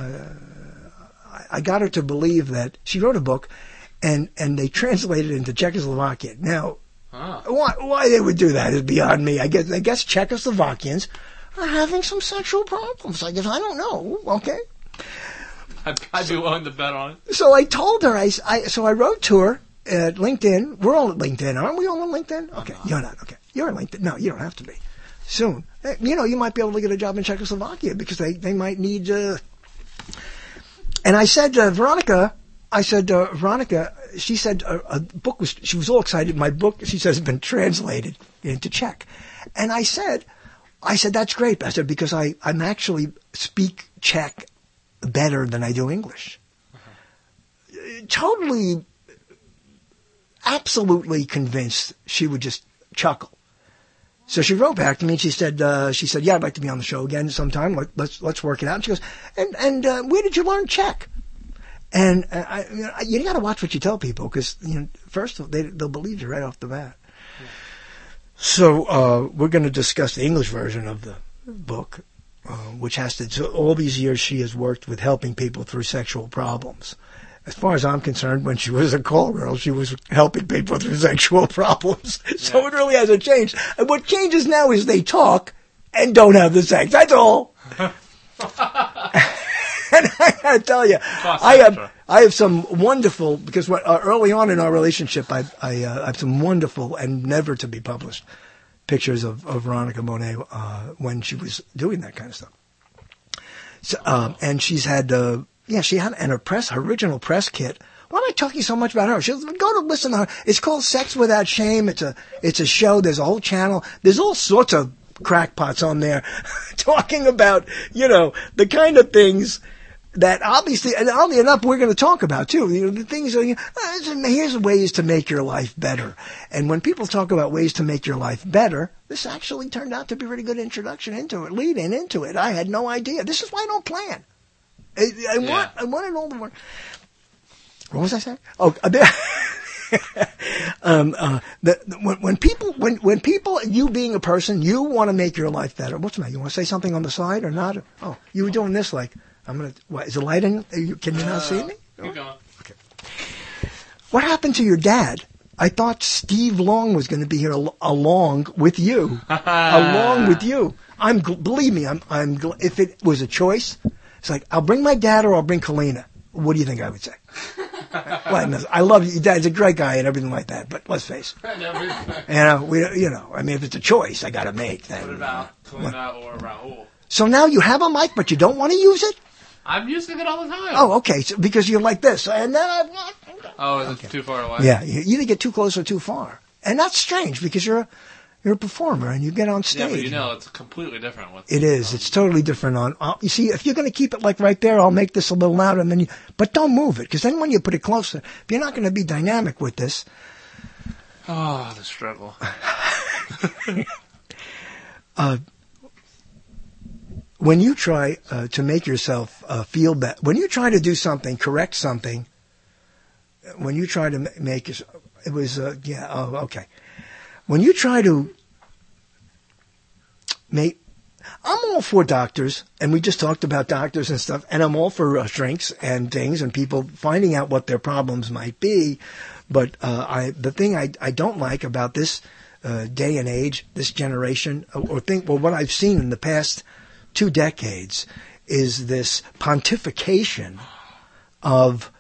S10: I got her to believe that she wrote a book, and they translated it into Czechoslovakian. Now, why they would do that is beyond me. I guess Czechoslovakians are having some sexual problems. I don't know. Okay.
S12: I'd be willing to bet on it.
S10: So I told her, so I wrote to her at LinkedIn. We're all at LinkedIn, aren't we all on LinkedIn? Okay, you're not. Okay, you're on LinkedIn. No, you don't have to be. Soon. You might be able to get a job in Czechoslovakia because they might need, and I said, Veronica, she said a book she was all excited. My book, she says, has been translated into Czech. And I said, that's great. I said, because I'm actually speak Czech better than I do English. Totally, absolutely convinced she would just chuckle. So she wrote back to me and she said, yeah, I'd like to be on the show again sometime. Let's work it out. And she goes, and where did you learn Czech? And you got to watch what you tell people because first they'll believe you right off the bat. Yeah. So we're going to discuss the English version of the book, which has to. So all these years she has worked with helping people through sexual problems. As far as I'm concerned, when she was a call girl, she was helping people through sexual problems. Yeah. So it really hasn't changed. And what changes now is they talk and don't have the sex. That's all. And I gotta tell you, I have some wonderful, because early on in our relationship, I have some wonderful and never to be published pictures of Veronica Monet when she was doing that kind of stuff. So, and she's had. She had her original press kit. Why am I talking so much about her? Go to listen to her. It's called Sex Without Shame. It's a show. There's a whole channel. There's all sorts of crackpots on there talking about, the kind of things that obviously, and oddly enough, we're going to talk about too. The things here's ways to make your life better. And when people talk about ways to make your life better, this actually turned out to be a really good introduction into it, lead-in into it. I had no idea. This is why I don't plan. I want it all the more. What was I saying? Oh, when people, you being a person, you want to make your life better. What's the matter? You want to say something on the side or not? Oh, you were doing this like, is the light in? Can you not see me?
S12: Keep going.
S10: Okay. What happened to your dad? I thought Steve Long was going to be here along with you. Along with you. Believe me, if it was a choice, it's like, I'll bring my dad or I'll bring Kalina. What do you think I would say? Well, I love you. Your dad's a great guy and everything like that, but let's face it. If it's a choice I got to make. Then,
S12: what about Kalina or Rahul?
S10: So now you have a mic, but you don't want to use it?
S12: I'm using it all the time.
S10: Oh, okay. So, because you're like this. And then
S12: is it too far away?
S10: Yeah. You either get too close or too far. And that's strange because you're a performer and you get on stage.
S12: Yeah, but it's completely different.
S10: It is. It's totally different. You see, if you're going to keep it like right there, I'll make this a little louder. And then but don't move it because then when you put it closer, if you're not going to be dynamic with this.
S12: Oh, the struggle.
S10: When you try to make yourself feel better, when you try to do something, correct something, when you try to make yourself, it was, okay. When you try to make, I'm all for doctors, and we just talked about doctors and stuff, and I'm all for shrinks and things and people finding out what their problems might be. But the thing I don't like about this day and age, this generation, what I've seen in the past 2 decades is this pontification of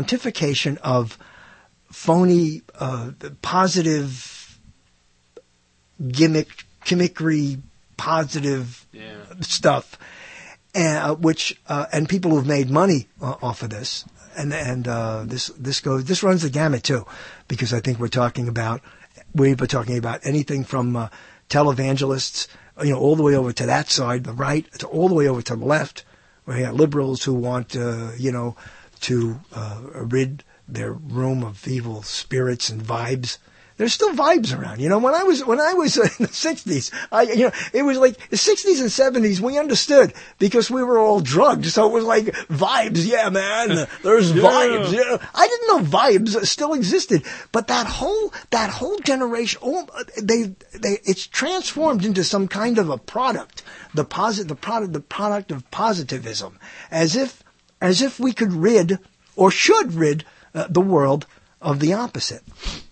S10: phony, positive, gimmickry, positive stuff, and people who've made money off of this, and this runs the gamut too, because I think we've been talking about anything from televangelists, all the way over to that side, the right, to all the way over to the left, We got liberals who want, to rid their room of evil spirits and vibes. There's still vibes around. When I was in the 60s, it was like the 60s and 70s, we understood because we were all drugged. So it was like vibes. Yeah, man. There's vibes. Yeah. I didn't know vibes still existed, but that whole generation, it's transformed into some kind of a product, the product of positivism, as if we could rid or should rid the world of the opposite.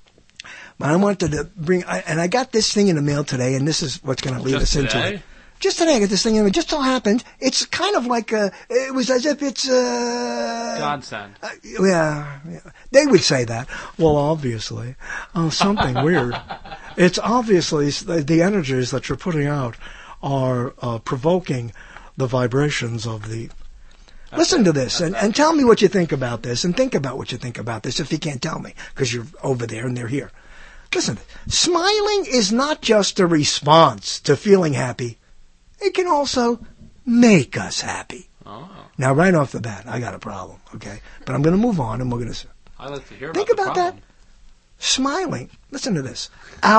S10: I wanted to bring, and I got this thing in the mail today, and this is what's going to lead us into it. Just today, I got this thing in the mail. Just so happened, it's kind of like it was as if it's
S12: godsend.
S10: Yeah, they would say that. Well, obviously, something weird. It's obviously the energies that you're putting out are provoking the vibrations of the. Listen to this and tell me what you think about this, and think about what you think about this if you can't tell me because you're over there and they're here. Listen, smiling is not just a response to feeling happy. It can also make us happy. Oh. Now, right off the bat, I got a problem, okay? But I'm going to move on, and we're going to...
S12: I like to hear about
S10: think
S12: the
S10: about
S12: problem.
S10: that. Smiling. Listen to this.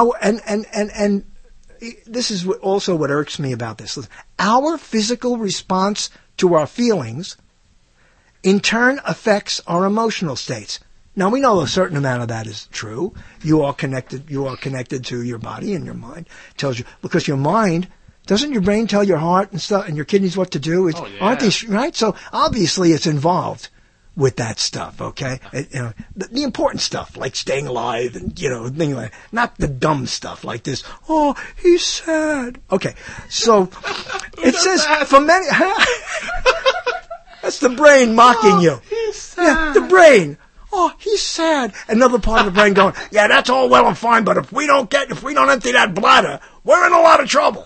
S10: And this is also what irks me about this. Listen, our physical response to our feelings, in turn, affects our emotional states. Now, we know a certain amount of that is true. You are connected to your body and your mind. Tells you, because your mind, doesn't your brain tell your heart and stuff and your kidneys what to do? Aren't they, right? So, obviously, it's involved with that stuff, okay? The important stuff, like staying alive and, things like that. Not the dumb stuff like this. Oh, he's sad. Okay, so, it says, for many, that's the brain mocking you.
S12: He's sad.
S10: Yeah, the brain. Oh, he's sad. Another part of the brain going, yeah, that's all well and fine, but if we don't empty that bladder, we're in a lot of trouble.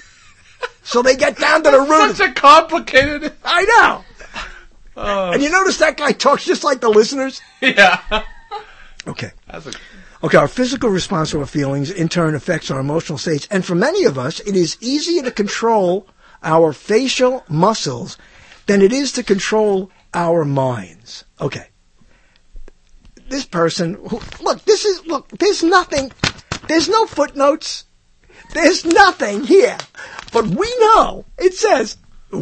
S10: So they get down to the root.
S12: Such a complicated.
S10: I know. And you notice that guy talks just like the listeners?
S12: Yeah.
S10: Okay. Okay, our physical response to our feelings in turn affects our emotional states. And for many of us, it is easier to control our facial muscles than it is to control our minds. Okay. This person, there's nothing, there's no footnotes, there's nothing here. But we know, it says,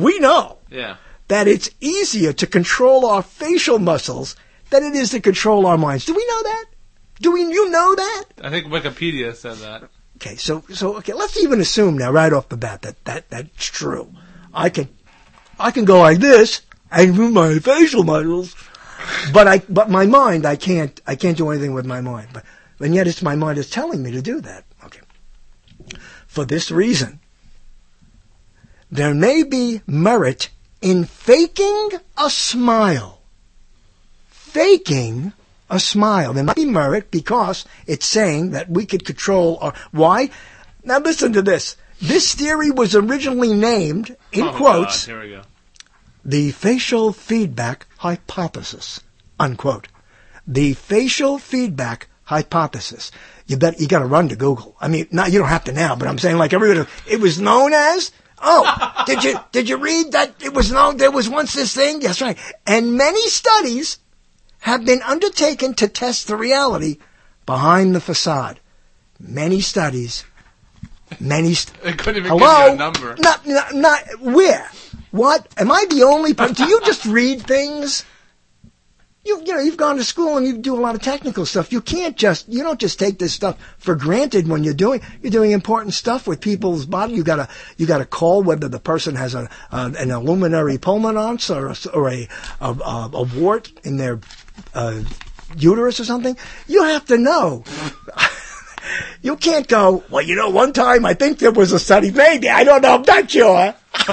S10: that it's easier to control our facial muscles than it is to control our minds. Do we know that? You know that?
S12: I think Wikipedia said that.
S10: Okay, so let's even assume now, right off the bat, that's true. I can go like this and move my facial muscles. But my mind, I can't do anything with my mind. And yet it's my mind is telling me to do that. Okay. For this reason, there may be merit in faking a smile. Faking a smile. There might be merit because it's saying that we could control our... Why? Now listen to this. This theory was originally named, in quotes...
S12: God, here we go.
S10: The facial feedback hypothesis, unquote. The facial feedback hypothesis. You got to run to Google. I mean, you don't have to now, but I'm saying like everybody, it was known as, did you read that it was known, there was once this thing? That's right. And many studies have been undertaken to test the reality behind the facade. Many studies.
S12: They couldn't even give you a number.
S10: Not where? What? Am I the only person? Do you just read things? You've gone to school and you do a lot of technical stuff. You don't just take this stuff for granted when you're doing important stuff with people's body. You gotta call whether the person has an illuminary pulmonance or a wart in their uterus or something. You have to know. You can't go, well, one time I think there was a study, maybe, I don't know, I'm not sure.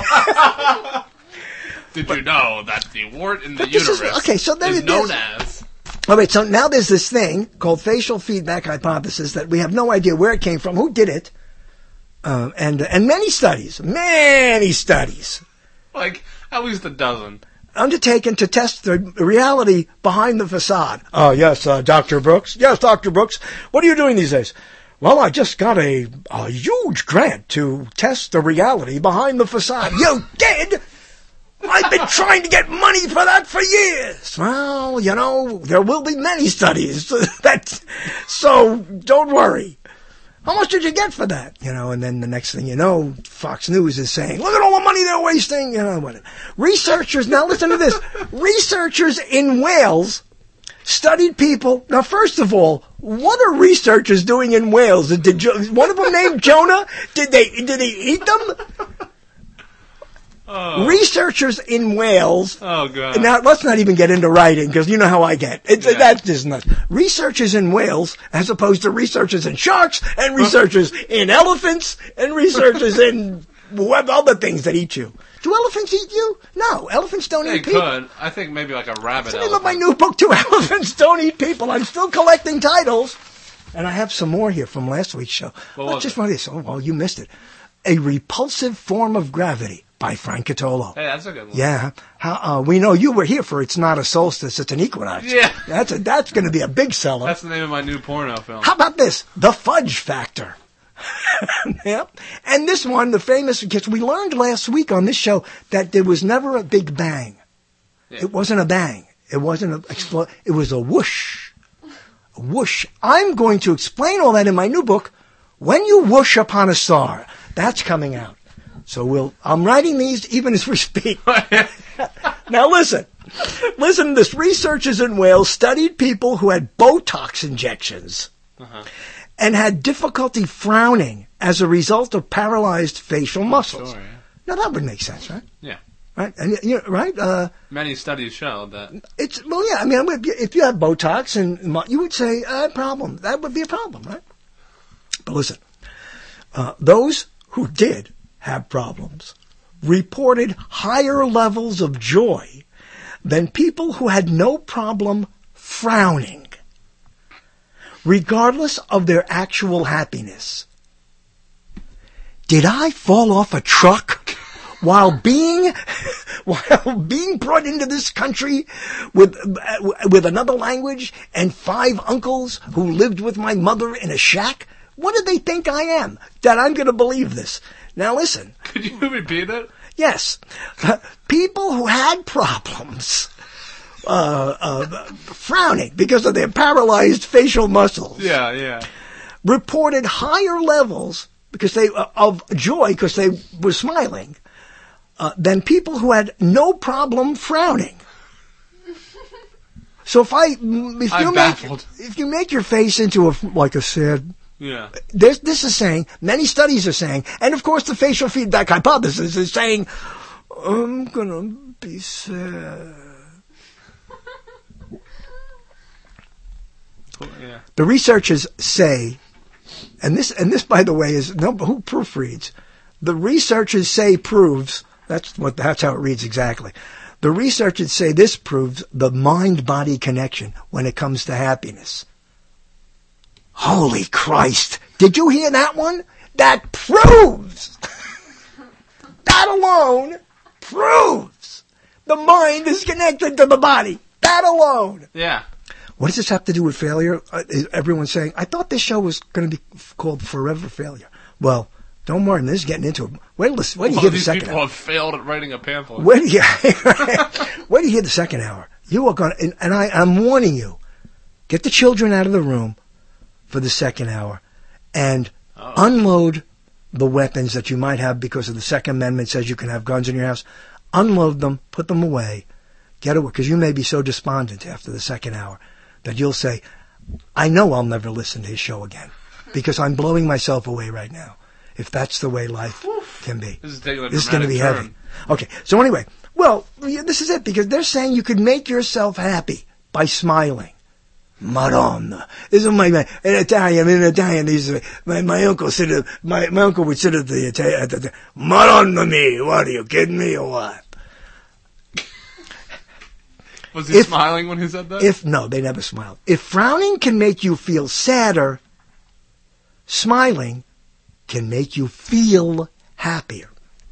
S12: Did you know that the wart in the uterus is known as...
S10: All right, so now there's this thing called facial feedback hypothesis that we have no idea where it came from, who did it, and many studies,
S12: like at least a dozen,
S10: undertaken to test the reality behind the facade. Oh, yes, Dr. Brooks. Yes, Dr. Brooks. What are you doing these days? Well, I just got a huge grant to test the reality behind the facade. You did? I've been been trying to get money for that for years. Well, there will be many studies. So don't worry. How much did you get for that? And then the next thing you know, Fox News is saying, look at all the money they're wasting. Researchers, now listen to this. Researchers in Wales studied people. Now, first of all, what are researchers doing in Wales? Did one of them named Jonah? Did he eat them?
S12: Oh.
S10: Researchers in Wales.
S12: Oh, God.
S10: Now, let's not even get into writing, because you know how I get. That's just nuts. Researchers in Wales, as opposed to researchers in sharks, and researchers in elephants, and researchers in other things that eat you. Do elephants eat you? No, elephants don't eat people.
S12: They could. I think maybe like a rabbit
S10: That's the name of my new book, too. Elephants Don't Eat People. I'm still collecting titles. And I have some more here from last week's show. Just one of these. Oh, well, you missed it. A Repulsive Form of Gravity by Frank Catolo.
S12: Hey, that's a good one.
S10: Yeah. We know you were here for It's Not a Solstice, It's an Equinox.
S12: Yeah.
S10: That's going to be a big seller.
S12: That's the name of my new porno film.
S10: How about this? The Fudge Factor. Yeah. And this one, the famous, because we learned last week on this show that there was never a big bang. Yeah. It wasn't a bang. It wasn't it was a whoosh. A whoosh. I'm going to explain all that in my new book, When You Whoosh Upon a Star. That's coming out. So I'm writing these even as we speak. Now listen to this. Researchers in Wales studied people who had Botox injections. And had difficulty frowning as a result of paralyzed facial muscles.
S12: Sure, yeah.
S10: Now that would make sense, right?
S12: Yeah.
S10: Right? And right?
S12: Many studies show that.
S10: Yeah. I mean, if you have Botox, and you would say problem. That would be a problem, right? But listen, those who did have problems reported higher levels of joy than people who had no problem frowning, regardless of their actual happiness. Did I fall off a truck while being brought into this country with another language and 5 uncles who lived with my mother in a shack? What do they think I am? That I'm going to believe this? Now listen.
S12: Could you repeat it?
S10: Yes. People who had problems frowning because of their paralyzed facial muscles.
S12: Yeah.
S10: Reported higher levels of joy because they were smiling than people who had no problem frowning. So if you make your face into a sad.
S12: Yeah.
S10: This is saying, many studies are saying, and of course the facial feedback hypothesis is saying, I'm gonna be sad.
S12: Yeah.
S10: The researchers say, and this by the way is who proofreads. The researchers say proves that's how it reads exactly. The researchers say this proves the mind-body connection when it comes to happiness. Holy Christ! Did you hear that one? That proves. That alone proves the mind is connected to the body. That alone.
S12: Yeah.
S10: What does this have to do with failure? Everyone's saying, I thought this show was going to be called Forever Failure. Well, don't worry, this is getting into it. Wait till you hear the second hour.
S12: People have failed at writing a pamphlet.
S10: Wait till you hear the second hour. You are going to, and I'm warning you, get the children out of the room for the second hour and unload the weapons that you might have because of the Second Amendment says you can have guns in your house. Unload them, put them away, get away, because you may be so despondent after the second hour that you'll say, I know I'll never listen to his show again because I'm blowing myself away right now. If that's the way life can be.
S12: This is
S10: going to be heavy. Okay, so anyway, well, this is it, because they're saying you could make yourself happy by smiling. Madonna. This is in Italian, my uncle would sit at the Madonna me, what are you kidding me or what?
S12: Was he smiling when he said that?
S10: No, they never smiled. If frowning can make you feel sadder, smiling can make you feel happier.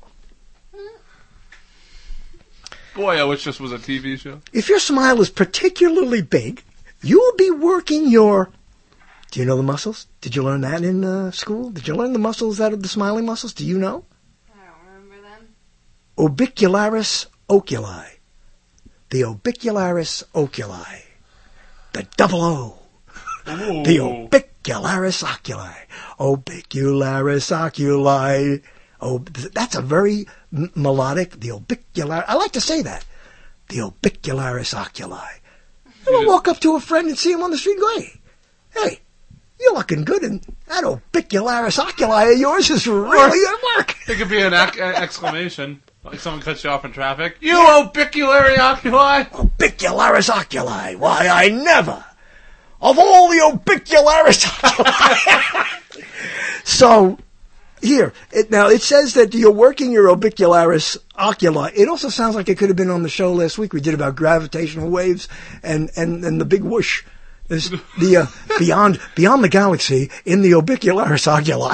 S12: Boy, I wish this was a TV show.
S10: If your smile is particularly big, you will be working your... Do you know the muscles? Did you learn that in school? Did you learn the muscles that are the smiling muscles? Do you know?
S13: I don't remember them.
S10: Orbicularis oculi. The orbicularis oculi. The double O. The orbicularis oculi. Orbicularis oculi. Oh, that's a very melodic, the orbicular. I like to say that. The orbicularis oculi. I'll walk up to a friend and see him on the street and go, hey, you're looking good, and that orbicularis oculi of yours is really at work.
S12: It could be an exclamation, like someone cuts you off in traffic. You orbiculary oculi!
S10: Orbicularis oculi. Why, I never. Of all the orbicularis oculi. So, here, now it says that you're working your orbicularis oculi. It also sounds like it could have been on the show last week we did about gravitational waves and the big whoosh. There's the beyond the galaxy in the orbicularis oculi.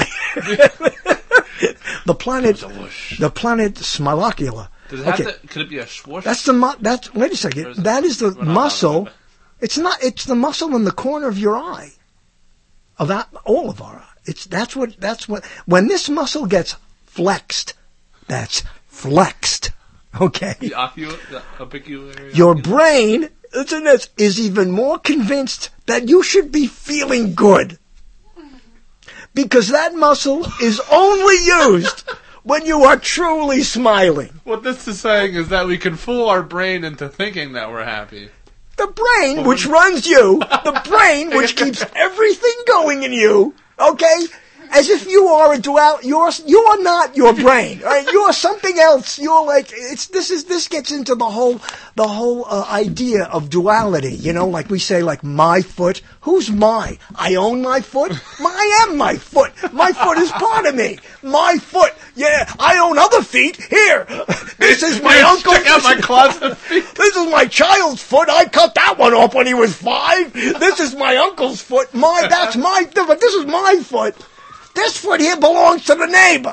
S10: the planet Smilocula.
S12: Does it have to, could it be a swoosh?
S10: Wait a second. That is the muscle. It's not. It's the muscle in the corner of your eye. Of that, all of our eye. That's what. When this muscle gets flexed, that's flexed. Okay.
S12: The orbicularis.
S10: Your brain, listen to this, is even more convinced that you should be feeling good. Because that muscle is only used when you are truly smiling.
S12: What this is saying is that we can fool our brain into thinking that we're happy.
S10: The brain which runs you, the brain which keeps everything going in you, okay? As if you are a dual, you're not your brain, right? You're something else. You're like, this gets into the whole idea of duality, you know, like we say, like, my foot. Who's my? I own my foot? I am my foot. My foot is part of me. My foot. Yeah, I own other feet. Here. This is my uncle's.
S12: Check out my closet feet.
S10: This is my child's foot. I cut that one off when he was 5. This is my uncle's foot. This is my foot. This foot here belongs to the neighbor.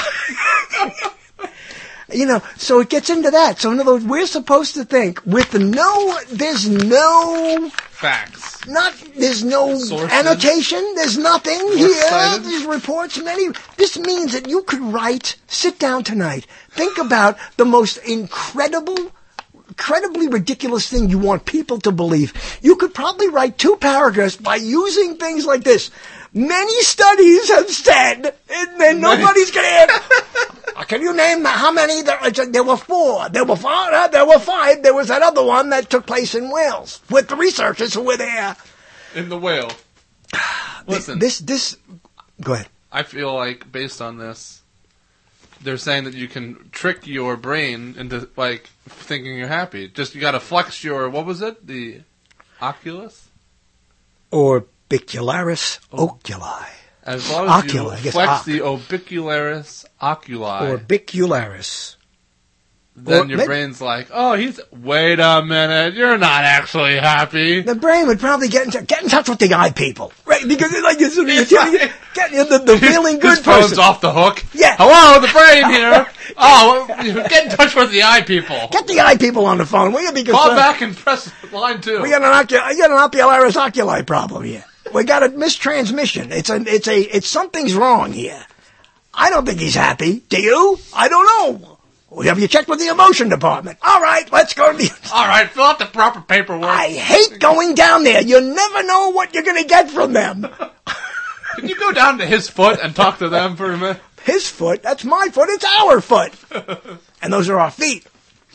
S10: You know, so it gets into that. So in other words, we're supposed to think there's no
S12: facts.
S10: There's no
S12: sources.
S10: Annotation. There's nothing here. These reports. This means that you could sit down tonight, think about the most incredibly ridiculous thing you want people to believe. You could probably write 2 paragraphs by using things like this. Many studies have said, and then nobody's going to answer. Can you name how many? There were 4. There were 5. There were 5. There was that other one that took place in Wales with the researchers who were there.
S12: In the whale. Listen.
S10: This. Go ahead.
S12: I feel like, based on this, they're saying that you can trick your brain into, like, thinking you're happy. You got to flex your, what was it? The oculus?
S10: Orbicularis oculi.
S12: As long as you flex the orbicularis oculi.
S10: Orbicularis.
S12: Then your brain's like, wait a minute, you're not actually happy.
S10: The brain would probably get in touch with the eye people. Right? Because it's like, the feeling good
S12: person. Phone's off the hook.
S10: Yeah.
S12: Hello, the brain here. Get in touch with the eye people.
S10: Get the eye people on the phone, will you? Because
S12: call back and press line 2.
S10: We got an orbicularis oculi problem here. We got a mistransmission. It's something's wrong here. I don't think he's happy. Do you? I don't know. Have you checked with the emotion department? All right, let's go to the...
S12: All right, fill out the proper paperwork.
S10: I hate going down there. You never know what you're going to get from them.
S12: Can you go down to his foot and talk to them for a minute?
S10: His foot? That's my foot. It's our foot. And those are our feet.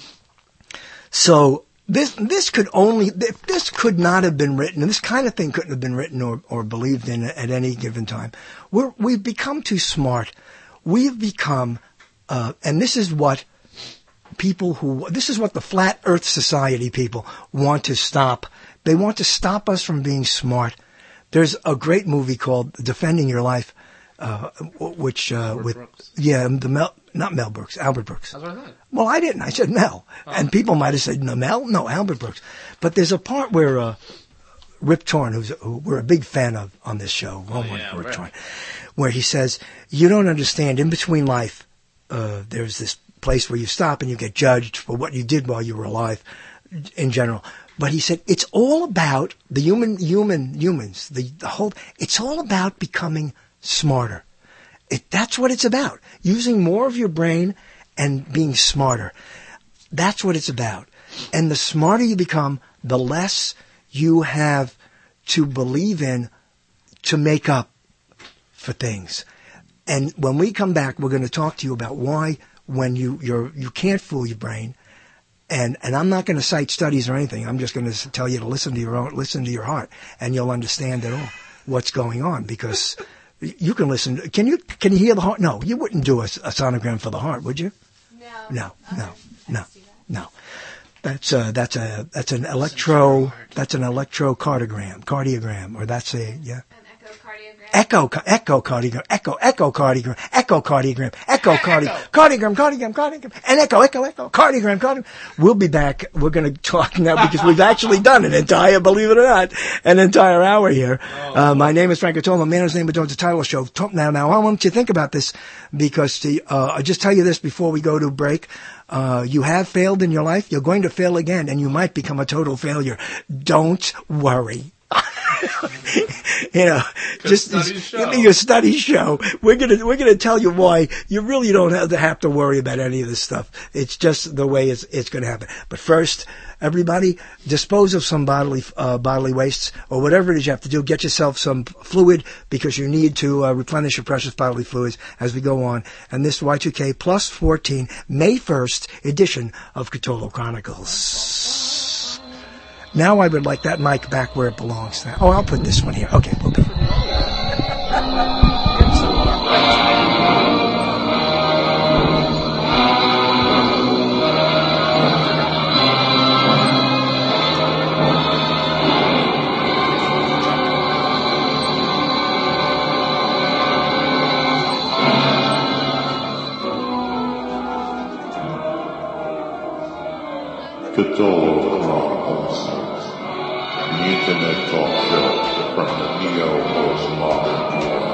S10: So... This could not have been written, and this kind of thing couldn't have been written or believed in at any given time. We've become too smart. We've become, and this is what the Flat Earth Society people want to stop. They want to stop us from being smart. There's a great movie called Defending Your Life, which with Brooks. Not Mel Brooks, Albert Brooks.
S12: That's what I thought.
S10: Well, I didn't. I said Mel. Oh. And people might have said, no, Mel? No, Albert Brooks. But there's a part where Rip Torn, who we're a big fan of on this show, Rip Torn, where he says, you don't understand, in between life, there's this place where you stop and you get judged for what you did while you were alive, in general. But he said, it's all about the humans, the whole, it's all about becoming smarter. That's what it's about. Using more of your brain and being smarter. That's what it's about. And the smarter you become, the less you have to believe in to make up for things. And when we come back, we're going to talk to you about why when you can't fool your brain. And I'm not going to cite studies or anything. I'm just going to tell you to listen to your heart, and you'll understand it all, what's going on, because you can listen. Can you hear the heart? No, you wouldn't do a sonogram for the heart, would you? No. That's an electrocardiogram, or that's a, yeah. Echocardiogram, and echocardiogram. We'll be back. We're going to talk now because we've actually done an entire, believe it or not, an entire hour here. My name is Frank Cotola, man whose name but the title show. Now, I want you to think about this because I'll just tell you this before we go to break. You have failed in your life. You're going to fail again, and you might become a total failure. Don't worry. Just your studies show. We're gonna tell you why you really don't have to worry about any of this stuff. It's just the way it's gonna happen. But first, everybody, dispose of some bodily wastes or whatever it is you have to do. Get yourself some fluid because you need to replenish your precious bodily fluids as we go on. And this Y2K Plus 14 May 1st edition of Cthulhu Chronicles. Now I would like that mic back where it belongs. Now. Oh, I'll put this one here. Okay, we'll be.
S6: Cthulhu Chronicles, the Internet talk show from the neo-postmodern era.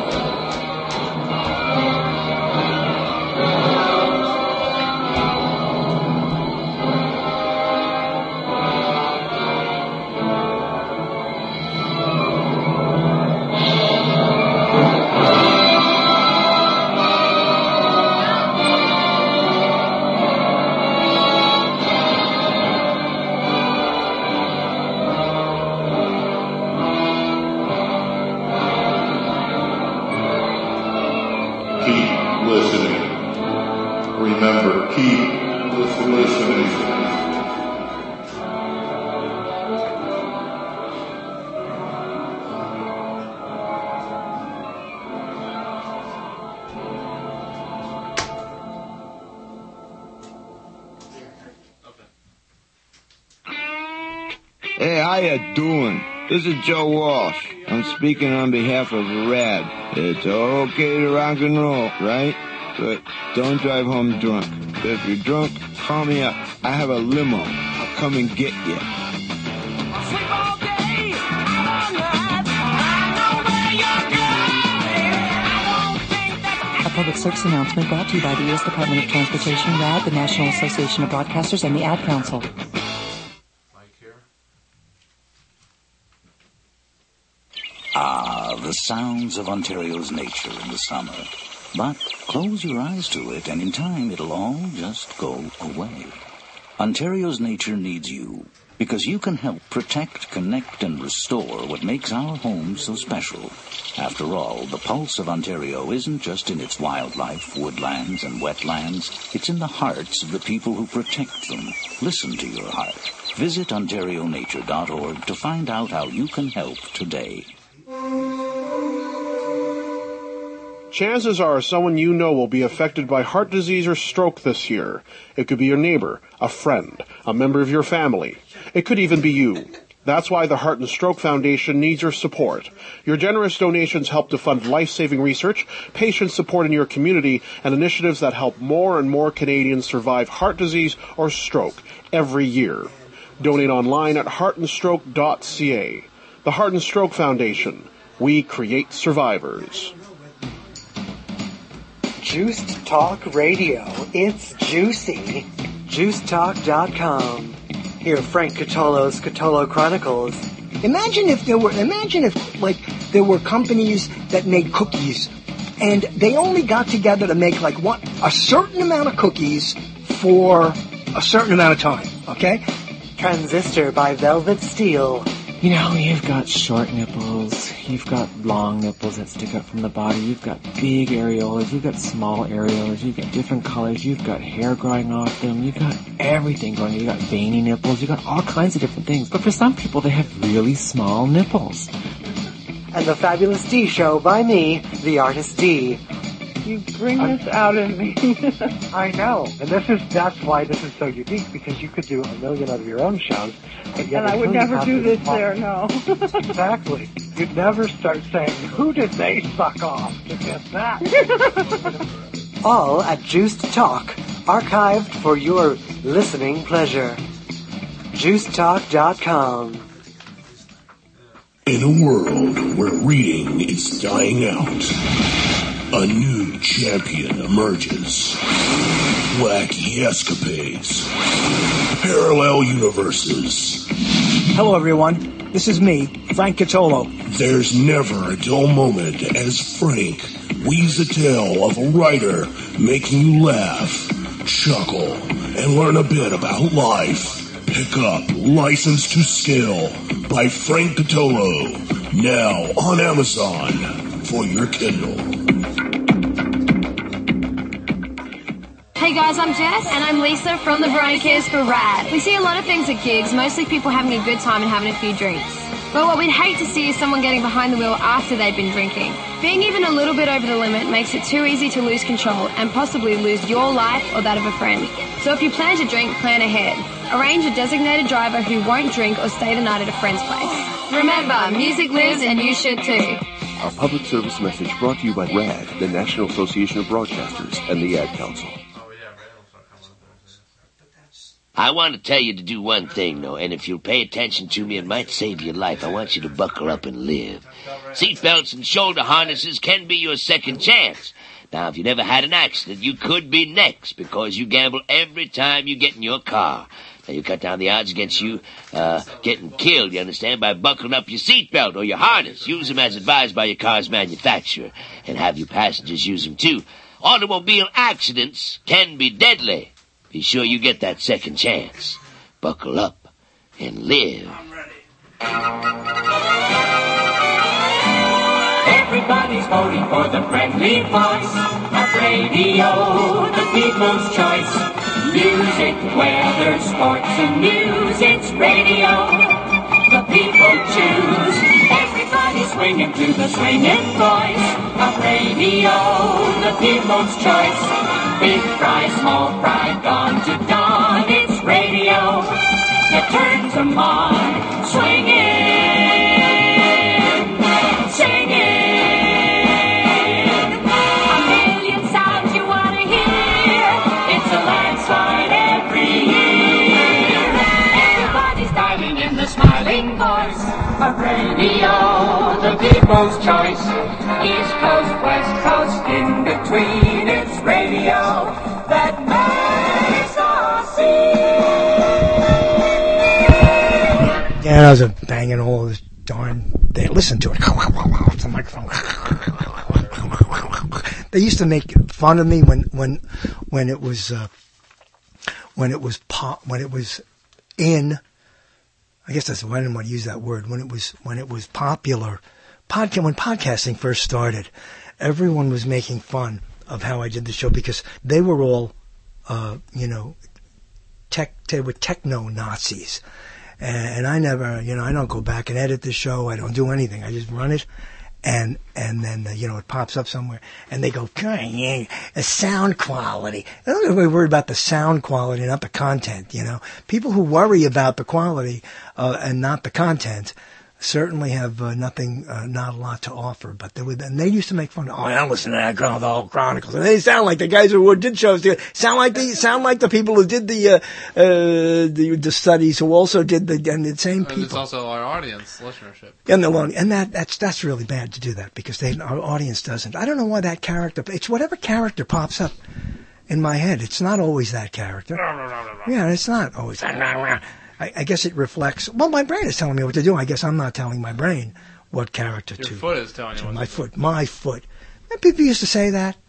S6: Remember, keep listening.
S14: Hey, how you doing? This is Joe Walsh. I'm speaking on behalf of RAD. It's okay to rock and roll, right? But don't drive home drunk. If you're drunk, call me up. I have a limo. I'll come and get you.
S15: A public service announcement brought to you by the U.S. Department of Transportation, RAD, the National Association of Broadcasters, and the Ad Council.
S16: The sounds of Ontario's nature in the summer. But close your eyes to it, and in time it'll all just go away. Ontario's nature needs you, because you can help protect, connect, and restore what makes our homes so special. After all, the pulse of Ontario isn't just in its wildlife, woodlands, and wetlands. It's in the hearts of the people who protect them. Listen to your heart. Visit OntarioNature.org to find out how you can help today.
S11: Chances are someone you know will be affected by heart disease or stroke this year. It could be your neighbor, a friend, a member of your family. It could even be you. That's why the Heart and Stroke Foundation needs your support. Your generous donations help to fund life-saving research, patient support in your community, and initiatives that help more and more Canadians survive heart disease or stroke every year. Donate online at heartandstroke.ca. The Heart and Stroke Foundation. We create survivors.
S17: Juiced Talk Radio. It's juicy. JuicedTalk.com. Hear Frank Cottolo's Cthulhu Chronicles.
S10: Imagine if there were companies that made cookies, and they only got together to make a certain amount of cookies for a certain amount of time, okay?
S17: Transistor by Velvet Steel.
S18: You know, you've got short nipples, you've got long nipples that stick up from the body, you've got big areolas, you've got small areolas, you've got different colors, you've got hair growing off them, you've got everything going on, you've got veiny nipples, you've got all kinds of different things. But for some people, they have really small nipples.
S17: And the Fabulous D Show by me, the Artist D.
S19: You bring this out in me.
S17: I know, and that's why this is so unique, because you could do a million of your own shows.
S19: And I would never do this there, no.
S17: Exactly. You'd never start saying, who did they suck off to get that? All at Juiced Talk, archived for your listening pleasure. JuicedTalk.com.
S20: In a world where reading is dying out, a new champion emerges. Wacky escapades. Parallel universes.
S10: Hello, everyone. This is me, Frank Catolo.
S20: There's never a dull moment as Frank weaves the tale of a writer making you laugh, chuckle, and learn a bit about life. Pick up License to Skill by Frank Catolo, now on Amazon for your Kindle.
S21: Hey guys, I'm Jess. And I'm Lisa from the Variety Cares for Rad. We see a lot of things at gigs, mostly people having a good time and having a few drinks. But what we'd hate to see is someone getting behind the wheel after they've been drinking. Being even a little bit over the limit makes it too easy to lose control and possibly lose your life or that of a friend. So if you plan to drink, plan ahead. Arrange a designated driver who won't drink or stay the night at a friend's place. Remember, music lives and you should too.
S22: A public service message brought to you by RAD, the National Association of Broadcasters, and the Ad Council.
S2: I want to tell you to do one thing, though, and if you'll pay attention to me, it might save your life. I want you to buckle up and live. Seatbelts and shoulder harnesses can be your second chance. Now, if you never had an accident, you could be next, because you gamble every time you get in your car. Now, you cut down the odds against you getting killed, you understand, by buckling up your seatbelt or your harness. Use them as advised by your car's manufacturer, and have your passengers use them, too. Automobile accidents can be deadly. Be sure you get that second chance. Buckle up and live.
S23: I'm ready. Everybody's voting for the friendly voice of radio, the people's choice. Music, weather, sports, and news, it's radio. The people choose. Everybody's swinging to the swinging voice of radio, the people's choice. Big fry, small fry, dawn to dawn, it's radio that turns them on. Swinging, singing, a million sounds you want to hear. It's a landslide every year. Everybody's dialing in the smiling voice of radio, the people's choice. East Coast, West Coast, in between, it's radio that makes us see.
S10: Yeah, I was banging all this darn. They listened to it. The microphone. They used to make fun of me when it was in. I guess that's why I didn't want to use that word. When it was popular. When podcasting first started, everyone was making fun of how I did the show because they were all, they were techno-Nazis. And I never, I don't go back and edit the show. I don't do anything. I just run it. And then, it pops up somewhere. And they go, a sound quality. I don't really worry about the sound quality, not the content, People who worry about the quality and not the content certainly have not a lot to offer, but they used to make fun of, I don't listen to that the whole Chronicles. And they sound like the guys who did shows, sound like the people who did the studies, who also did and the same people.
S12: It's also our audience listenership.
S10: And that's really bad to do that, because our audience doesn't. I don't know why that character, it's whatever character pops up in my head. It's not always that character. Yeah, it's not always that. I guess it reflects. Well, my brain is telling me what to do. I guess I'm not telling my brain what character to.
S12: Your foot is telling you what
S10: my
S12: to
S10: foot. Do. My foot. And people used to say that.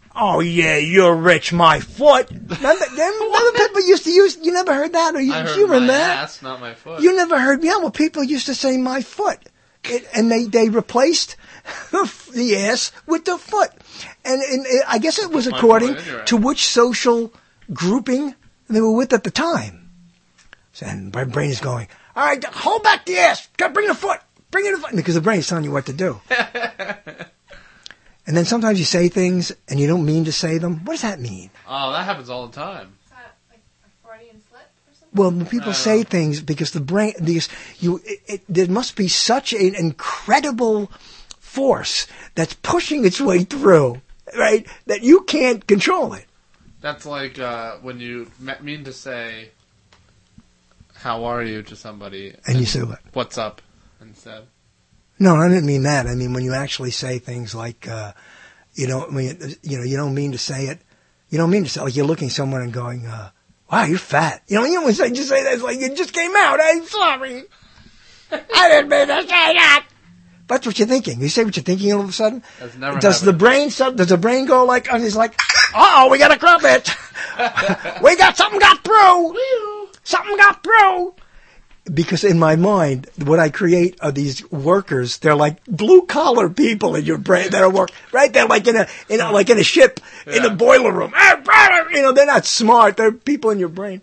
S10: Oh, yeah, you're rich, my foot. Remember people used to use, you never heard that? Or you,
S12: I heard
S10: you
S12: my
S10: remember that?
S12: ass, not my foot.
S10: You never heard, yeah, well, people used to say my foot. And they replaced the ass with the foot. And I guess it was according to which social grouping they were with at the time. And my brain is going, all right, hold back the ass. Bring the foot. Bring in the foot. Because the brain is telling you what to do. And then sometimes you say things and you don't mean to say them. What does that mean?
S12: Oh, that happens all the time.
S13: Is that like a Freudian slip or something?
S10: Well, when people say things because the brain, there must be such an incredible force that's pushing its way through, right? That you can't control it.
S12: That's like when you mean to say, "How are you?" to somebody,
S10: and you say what?
S12: "What's up?" instead.
S10: No, I didn't mean that. I mean when you actually say things like, you don't mean to say it. You don't mean to say, like you're looking at someone and going, "Wow, you're fat." You know when you just say that, it's like it just came out. I'm sorry. I didn't mean to say that. That's what you're thinking. You say what you're thinking all of a sudden.
S12: That's never
S10: does
S12: happened.
S10: the brain go like, and he's like, we got a crumpet. We got something got through. Something got through. Because in my mind, what I create are these workers. They're like blue collar people in your brain that are work, right? They're like in a ship, in a boiler room. You know, they're not smart. They're people in your brain.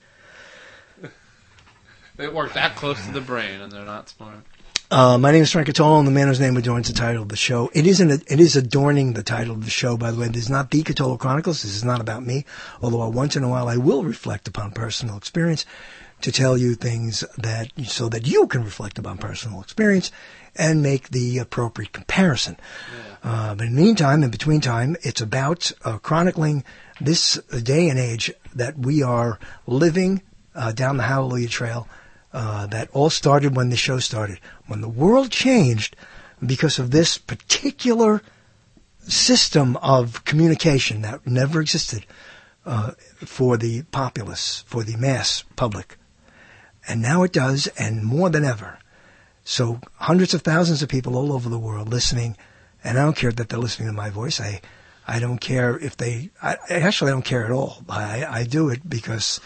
S12: They work that close to the brain and they're not smart.
S10: My name is Frank Catolo, and the man whose name adorns the title of the show. It is adorning the title of the show, by the way. This is not the Catolo Chronicles. This is not about me, although once in a while I will reflect upon personal experience to tell you things so that you can reflect upon personal experience and make the appropriate comparison. Yeah. But in the meantime, in between time, it's about chronicling this day and age that we are living down the Hallelujah Trail. That all started when the show started. When the world changed because of this particular system of communication that never existed for the populace, for the mass public. And now it does, and more than ever. So hundreds of thousands of people all over the world listening, and I don't care that they're listening to my voice. I don't care if I don't care at all. I do it because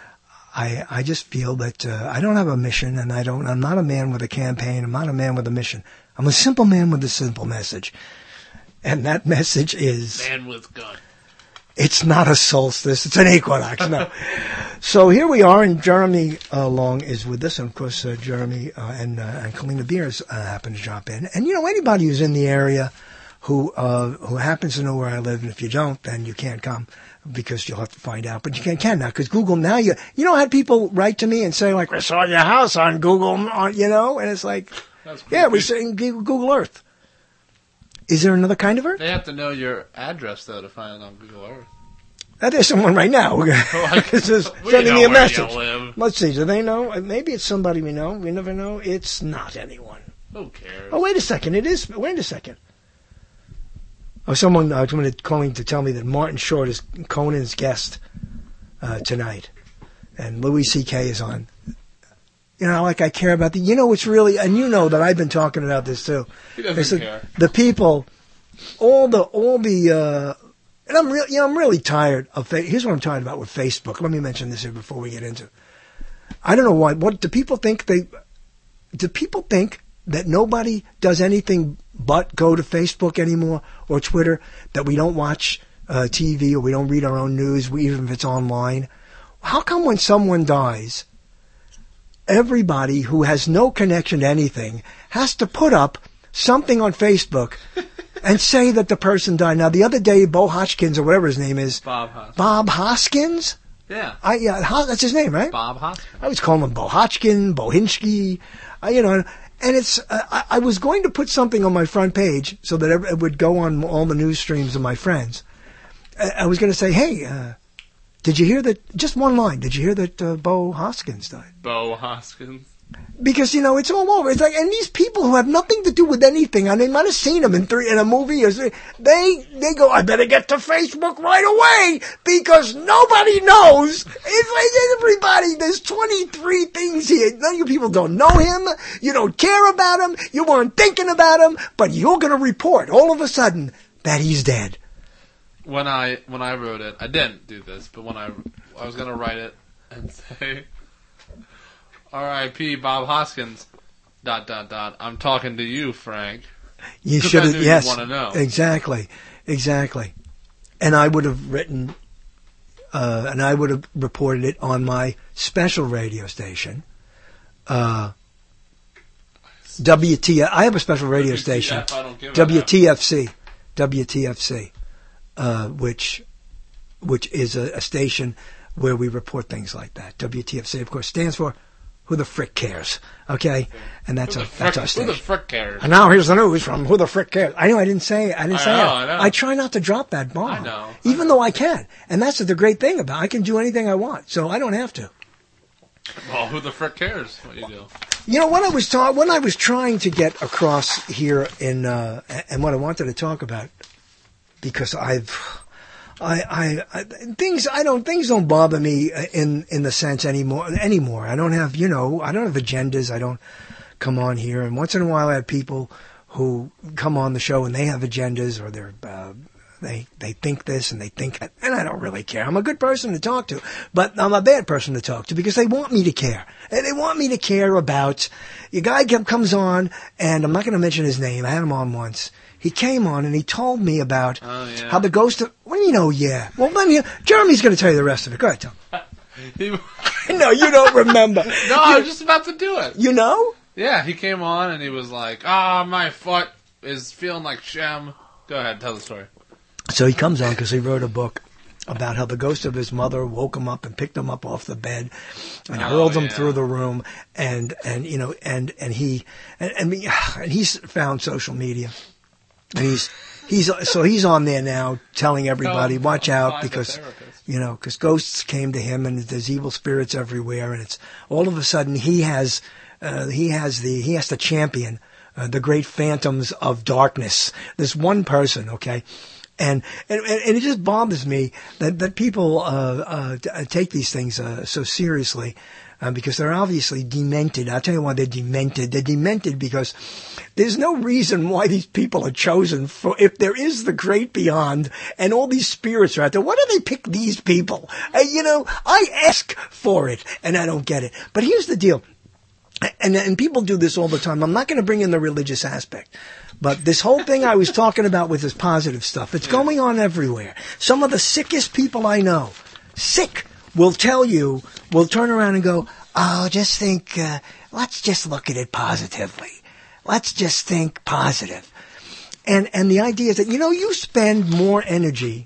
S10: I just feel that I don't have a mission, and I'm not a man with a campaign. I'm not a man with a mission. I'm a simple man with a simple message. And that message is...
S12: Man with gun.
S10: It's not a solstice. It's an equinox. No. So here we are, and Jeremy Long is with us. And, of course, Jeremy and Kalina Beers happen to drop in. And, anybody who's in the area who happens to know where I live, and if you don't, then you can't come because you'll have to find out. But you can now because Google, now I had people write to me and say, like, we saw your house on Google, and it's like, yeah, we're saying Google Earth. Is there another kind of Earth?
S12: They have to know your address, though, to find it on Google Earth.
S10: There's someone right now. We're just sending me a message. Let's see. Do they know? Maybe it's somebody we know. We never know. It's not anyone.
S12: Who cares?
S10: Oh, wait a second. It is. Wait a second. Oh, someone calling to tell me that Martin Short is Conan's guest tonight, and Louis C.K. is on. Like I care about what's really, and that I've been talking about this too.
S12: He doesn't care.
S10: The people, all the, and I'm really tired of, here's what I'm talking about with Facebook. Let me mention this here before we get into. I don't know why, do people think that nobody does anything but go to Facebook anymore or Twitter, that we don't watch TV or we don't read our own news, even if it's online? How come when someone dies, everybody who has no connection to anything has to put up something on Facebook and say that the person died? Now, the other day, Bo Hoskins, or whatever his name is. Bob Hoskins?
S12: Yeah.
S10: That's his name, right?
S12: Bob Hoskins.
S10: I was calling him Bo Hotchkin, Bo Hinsky, and it's, I was going to put something on my front page so that it would go on all the news streams of my friends. I was going to say, hey, did you hear that? Just one line. Did you hear that Bo Hoskins died?
S12: Bo Hoskins.
S10: Because, it's all over. It's like, and these people who have nothing to do with anything, and they might have seen him in a movie, or they go, I better get to Facebook right away because nobody knows. It's like everybody, there's 23 things here. None of you people don't know him. You don't care about him. You weren't thinking about him, but you're going to report all of a sudden that he's dead.
S12: when I wrote it, I didn't do this, but when I was gonna write it and say, R.I.P. Bob Hoskins. ... I'm talking to you, Frank.
S10: You should have. Yes,
S12: want to know.
S10: Exactly. And I would have written, and I would have reported it on my special radio station. WTF. I have a special radio station.
S12: I don't give
S10: WTFC, which is a station where we report things like that. WTFC, of course, stands for Who the Frick Cares? Okay, and that's our station.
S12: Who the frick cares?
S10: And now here's the news from Who the Frick Cares. I know I didn't say it. I know.
S12: I
S10: try not to drop that bomb.
S12: I know.
S10: Even though I can, and that's the great thing about it. I can do anything I want, so I don't have to.
S12: Well, who the frick cares what you do?
S10: You know, when I was trying to get across here in, and what I wanted to talk about, because things don't bother me in the sense anymore. I don't have agendas. I don't come on here, and once in a while I have people who come on the show and they have agendas, or they think this and they think that, and I don't really care. I'm a good person to talk to, but I'm a bad person to talk to because they want me to care. And they want me to care about, a guy comes on, and I'm not going to mention his name. I had him on once. He came on and he told me about how the ghost of, what do you know, yeah? Well, Jeremy's going to tell you the rest of it. Go ahead, Tom. No, you don't remember.
S12: No, I was just about to do it.
S10: You know?
S12: Yeah, he came on and he was like, my foot is feeling like Shem. Go ahead, tell the story.
S10: So he comes on because he wrote a book about how the ghost of his mother woke him up and picked him up off the bed and hurled him through the room, and he's found social media, and he's on there now telling everybody, watch out, because ghosts came to him and there's evil spirits everywhere, and it's all of a sudden he has to champion the great phantoms of darkness. This one person, okay. And it just bothers me that people take these things so seriously, because they're obviously demented. I'll tell you why they're demented. They're demented because there's no reason why these people are chosen for. If there is the great beyond and all these spirits are out there, why do they pick these people? I ask for it and I don't get it. But here's the deal. And people do this all the time. I'm not going to bring in the religious aspect. But this whole thing I was talking about with this positive stuff, it's going on everywhere. Some of the sickest people I know, will turn around and go, just think, let's just look at it positively. Let's just think positive. And the idea is that, you spend more energy.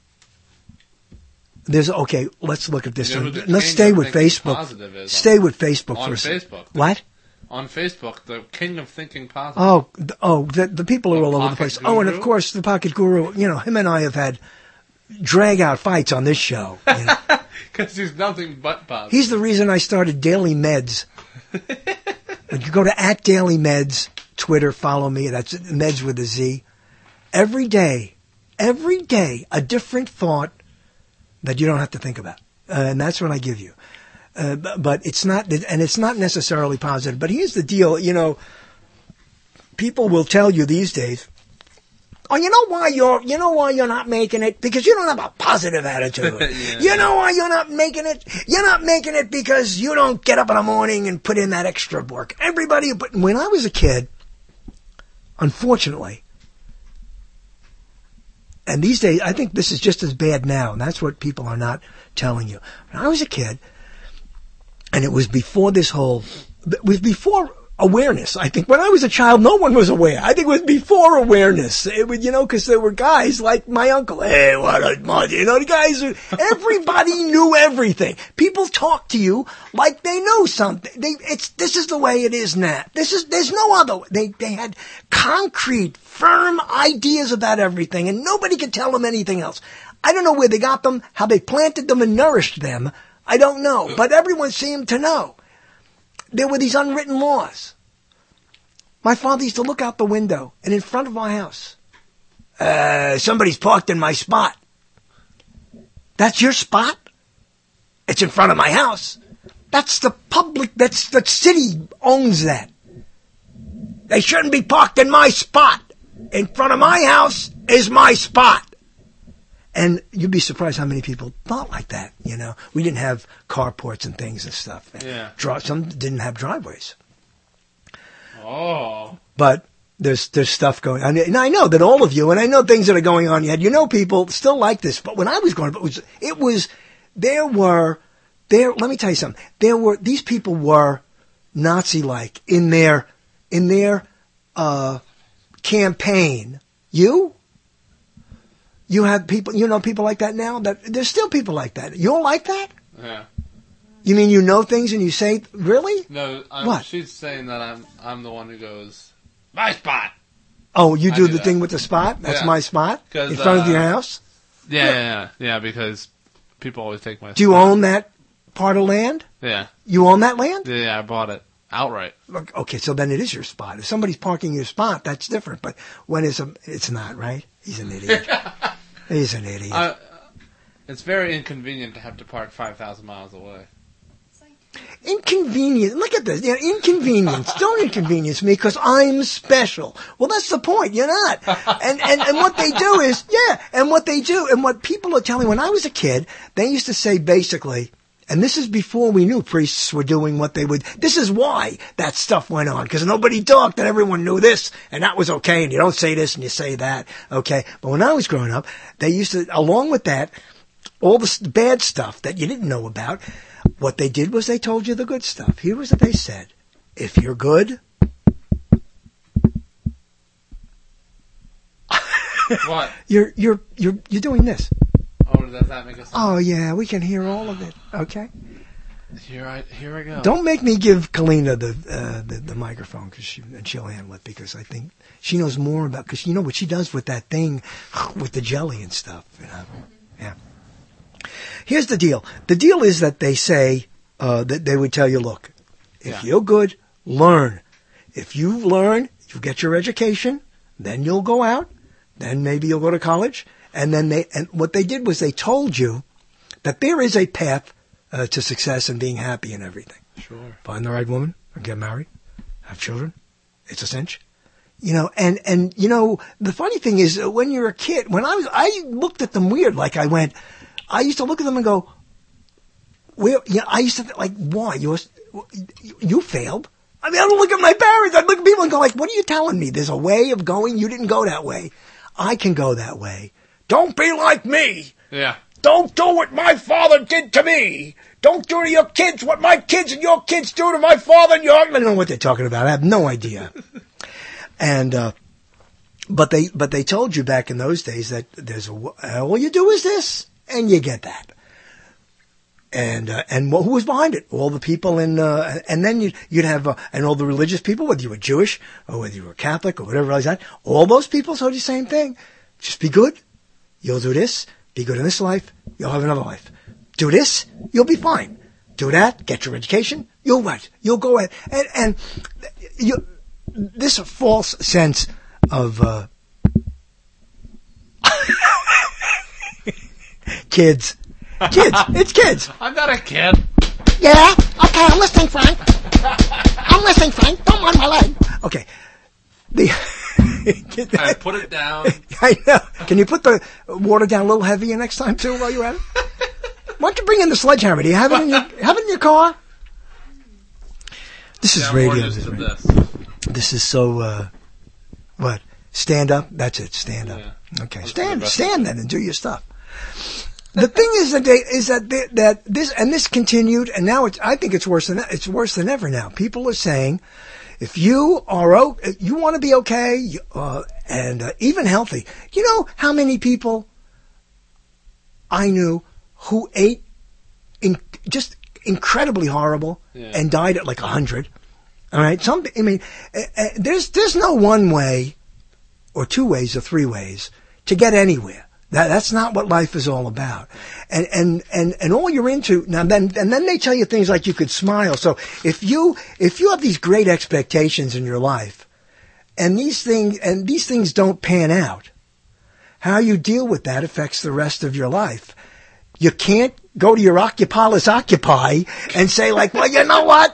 S10: Let's look at this. Let's stay with Facebook. Stay with Facebook for a second. What?
S12: On Facebook, the king of thinking positive.
S10: The people are all over the place. Guru. And of course, the Pocket Guru, him and I have had drag-out fights on this show.
S12: Because he's nothing but positive.
S10: He's the reason I started Daily Meds. You go to @DailyMeds, Twitter, follow me. That's Meds with a Z. Every day, a different thought that you don't have to think about. And that's what I give you. But it's not necessarily positive. But here's the deal, people will tell you these days, you know why you're not making it? Because you don't have a positive attitude. Yeah. You know why you're not making it? You're not making it because you don't get up in the morning and put in that extra work. But when I was a kid, unfortunately, and these days, I think this is just as bad now, and that's what people are not telling you. When I was a kid, and it was before before awareness. I think when I was a child, no one was aware. I think it was before awareness. It would, because there were guys like my uncle. Hey, what a mother, the guys everybody knew everything. People talk to you like they know something. This is the way it is now. There's no other way. They had concrete, firm ideas about everything, and nobody could tell them anything else. I don't know where they got them, how they planted them and nourished them. I don't know, but everyone seemed to know. There were these unwritten laws. My father used to look out the window, and in front of my house, somebody's parked in my spot. That's your spot? It's in front of my house. That's the public, the city owns that. They shouldn't be parked in my spot. In front of my house is my spot. And you'd be surprised how many people thought like that, you know. We didn't have carports and things and stuff.
S12: Yeah.
S10: Some didn't have driveways.
S12: Oh.
S10: But there's stuff going on. And I know that all of you, and I know things that are going on yet, you know, people still like this. But when I was growing up, let me tell you something. These people were Nazi-like in their campaign. You have people, you know, people like that now. That there's still people like that. You don't like that?
S12: Yeah.
S10: You mean you know things and you say, really?
S12: No,
S10: what?
S12: She's saying that I'm the one who goes, my spot.
S10: Oh, you do the thing with the spot? That's my spot? In front of your house?
S12: Yeah, because people always take my spot.
S10: Do you own that part of land?
S12: Yeah.
S10: You own that land?
S12: Yeah, I bought it outright.
S10: Okay, so then it is your spot. If somebody's parking your spot, that's different. But when it's not, right? He's an idiot. He's an idiot.
S12: It's very inconvenient to have to park 5,000 miles away.
S10: Inconvenient. Look at this. Yeah, inconvenience. Don't inconvenience me because I'm special. Well, that's the point. You're not. And what they do is, and what people are telling, when I was a kid, they used to say basically, and this is before we knew priests were doing what they would. This is why that stuff went on, because nobody talked and everyone knew this, and that was okay, and you don't say this and you say that, okay? But when I was growing up, they used to, along with that, all the bad stuff that you didn't know about, what they did was they told you the good stuff. Here was what they said. If you're good...
S12: What?
S10: You're doing this.
S12: Oh, does that make a sense?
S10: Oh, yeah, we can hear all of it. Okay?
S12: Here I go.
S10: Don't make me give Kalina the microphone because she'll handle it, because I think she knows more about, because you know what she does with that thing with the jelly and stuff. You know? Yeah. Here's the deal. The deal is that they say that they would tell you, look, if you're good, learn. If you learn, you get your education, then you'll go out, then maybe you'll go to college. And what they did was they told you that there is a path to success and being happy and everything.
S12: Sure.
S10: Find the right woman, or get married, have children. It's a cinch. You know, and you know, the funny thing is, when you're a kid, I looked at them weird. Like I used to look at them and go, well, yeah, I used to think, like, why? You failed? I mean, I don't look at my parents. I look at people and go, like, what are you telling me? There's a way of going. You didn't go that way. I can go that way. Don't be like me.
S12: Yeah.
S10: Don't do what my father did to me. Don't do to your kids what my kids and your kids do to my father and your... I don't know what they're talking about. I have no idea. And, but they told you back in those days that all you do is this, and you get that. And who was behind it? All the people and then you'd have, and all the religious people, whether you were Jewish or whether you were Catholic or whatever like that, all those people told you the same thing. Just be good. You'll do this. Be good in this life. You'll have another life. Do this. You'll be fine. Do that. Get your education. You'll go ahead. And this false sense of, kids. It's kids.
S12: I'm not a kid.
S5: Yeah? Okay, I'm listening, Frank. Don't mind my leg.
S10: Okay.
S12: I put it down.
S10: I know. Can you put the water down a little heavier next time, too, while you're at it? Why don't you bring in the sledgehammer? Do you have it in your car? This is radio. This is so, what? Stand up? That's it. Stand up. Yeah. Okay. Stand then and do your stuff. The thing is that this continued, and now I think it's worse than ever now. People are saying, if you want to be okay, and even healthy. You know how many people I knew who ate just incredibly horrible and died at like 100. All right, there's no one way, or two ways, or three ways to get anywhere. That's not what life is all about. And all you're into now, then they tell you things like you could smile. So if you have these great expectations in your life, and these things don't pan out, how you deal with that affects the rest of your life. You can't go to your Occupy and say like, well, you know what?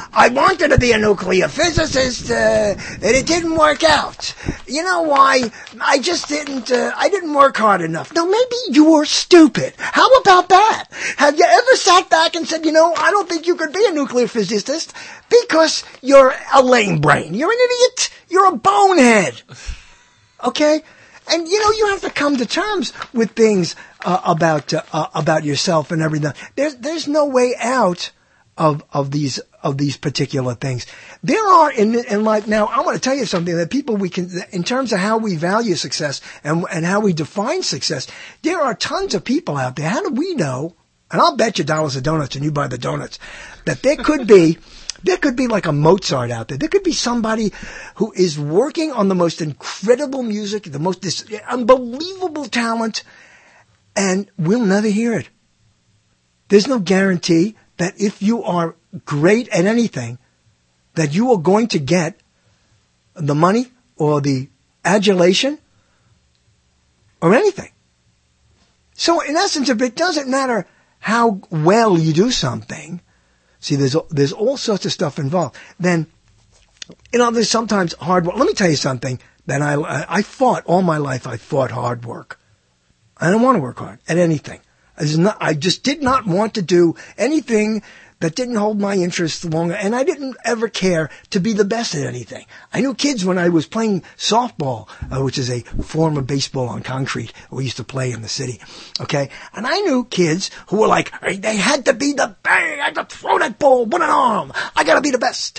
S10: I wanted to be a nuclear physicist, and it didn't work out. You know why? I just didn't, I didn't work hard enough. Now, maybe you're stupid. How about that? Have you ever sat back and said, I don't think you could be a nuclear physicist because you're a lame brain. You're an idiot. You're a bonehead. Okay? And, you have to come to terms with things about yourself and everything. There's no way out of these particular things. There are in life now. I want to tell you something that people in terms of how we value success and how we define success. There are tons of people out there. How do we know? And I'll bet you dollars of donuts, and you buy the donuts, that there could be. There could be like a Mozart out there. There could be somebody who is working on the most incredible music, the most unbelievable talent, and we'll never hear it. There's no guarantee that if you are great at anything, that you are going to get the money or the adulation or anything. So in essence, if it doesn't matter how well you do something, see, there's all sorts of stuff involved. Then, there's sometimes hard work. Let me tell you something that I fought all my life. I fought hard work. I don't want to work hard at anything. I just did not want to do anything that didn't hold my interest longer, and I didn't ever care to be the best at anything. I knew kids when I was playing softball, which is a form of baseball on concrete we used to play in the city, okay? And I knew kids who were like, they had to be the best, I had to throw that ball with an arm, I gotta be the best.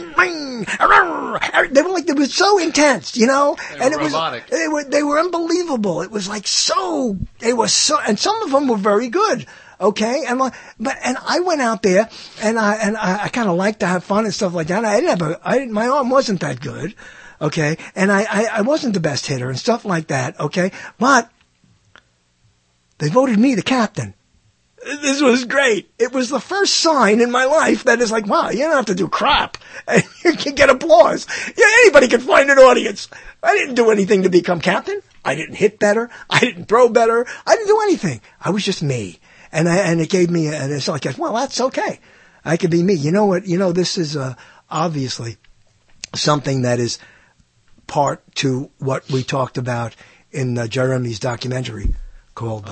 S10: They were so intense, and
S12: robotic.
S10: They were unbelievable. It was like and some of them were very good. Okay, and I went out there, and I kind of liked to have fun and stuff like that. My arm wasn't that good, okay, and I wasn't the best hitter and stuff like that, okay, but they voted me the captain. This was great. It was the first sign in my life that is like, wow, you don't have to do crap, and you can get applause. Anybody can find an audience. I didn't do anything to become captain. I didn't hit better. I didn't throw better. I didn't do anything. I was just me. And it gave me, and it's like, well, that's okay. I can be me. You know what? This is obviously something that is part to what we talked about in Jeremy's documentary called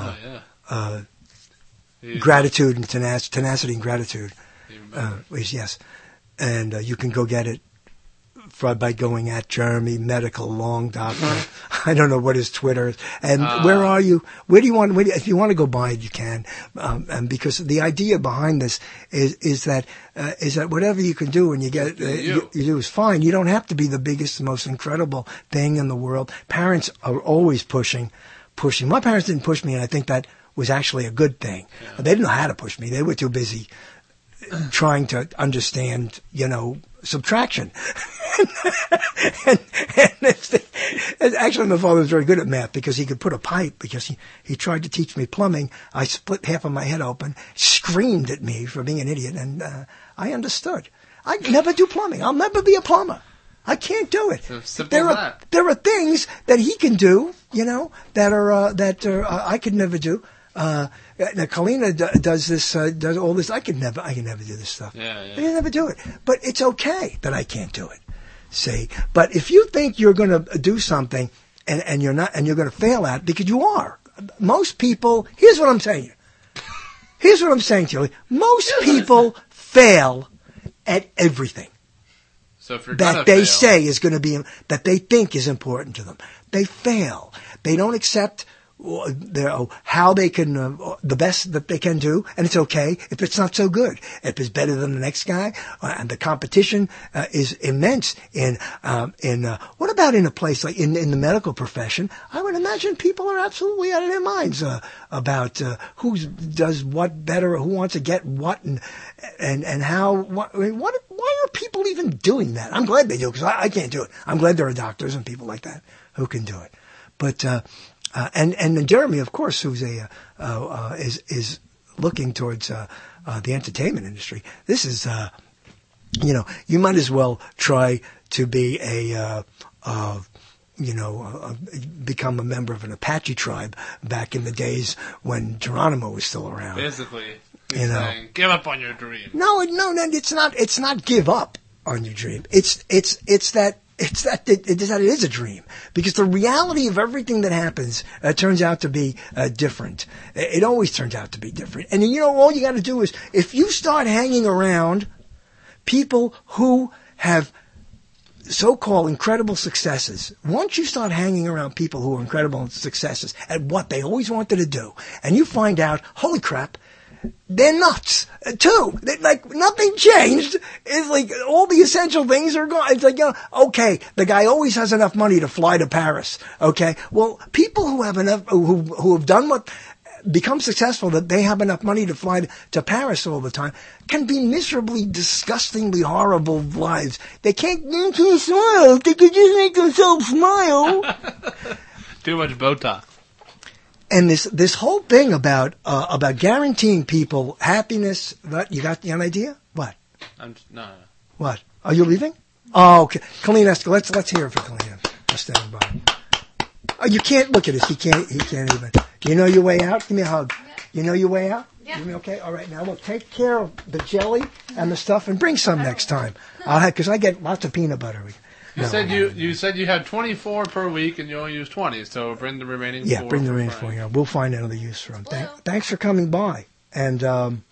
S10: Gratitude and Tenacity and Gratitude. Yes. And you can go get it by going at Jeremy Medical Long Doctor. I don't know what his Twitter is. And where are you? Where do you want? If you want to go buy it, you can. And because the idea behind this is that whatever you can do when you get it, you do is fine. You don't have to be the biggest, most incredible thing in the world. Parents are always pushing. My parents didn't push me, and I think that was actually a good thing. Yeah. They didn't know how to push me. They were too busy trying to understand, subtraction. and actually, my father was very good at math because he could put a pipe, because he tried to teach me plumbing. I split half of my head open, screamed at me for being an idiot, and I understood. I never do plumbing. I'll never be a plumber. I can't do it. There are things that he can do, that I could never do. Now Kalina does all this. I can never do this stuff. I can never do it. But it's okay that I can't do it. See, but if you think you're going to do something and you're not, and you're going to fail at it, because you are. Most people. Here's what I'm saying. Here's what I'm saying to you. Most people fail at everything.
S12: So if you're
S10: that they say is going to be, that they think is important to them, they fail. They don't accept how they can, the best that they can do, and it's okay if it's not so good. If it's better than the next guy, and the competition is immense what about in a place like in the medical profession? I would imagine people are absolutely out of their minds about who does what better, or who wants to get what, and how. Why are people even doing that? I'm glad they do, because I can't do it. I'm glad there are doctors and people like that who can do it, but. And Jeremy, of course, who's is looking towards the entertainment industry. This is, you might as well try to be become a member of an Apache tribe back in the days when Geronimo was still around.
S12: Basically. He's saying, give up on your dream.
S10: No, it's not. It's not give up on your dream. It's that it is a dream, because the reality of everything that happens turns out to be different. It always turns out to be different. And all you got to do is, if you start hanging around people who have so-called incredible successes, once you start hanging around people who are incredible successes at what they always wanted to do, and you find out, holy crap, they're nuts too. Like, nothing changed. It's like all the essential things are gone. It's like, okay, the guy always has enough money to fly to Paris. Okay, well, people who have enough, who have done what, become successful, that they have enough money to fly to Paris all the time, can be miserably, disgustingly horrible lives. They can't smile. They could just make themselves smile.
S12: Too much Botox.
S10: And this whole thing about guaranteeing people happiness. What, you got an idea? What?
S12: No.
S10: What? Are you leaving? Oh, okay. Kalina, let's hear it for Kalina. I'm standing by. Oh, you can't look at us. He can't even. You know your way out? Give me a hug. You know your way out? Yeah. You okay? All right. Now look, take care of the jelly and the stuff, and bring some next time. Because I get lots of peanut butter.
S12: You said you had 24 per week, and you only use 20. So bring the remaining.
S10: Yeah,
S12: 4
S10: bring the remaining 4. Yeah, we'll find another use for them. Thanks for coming by, and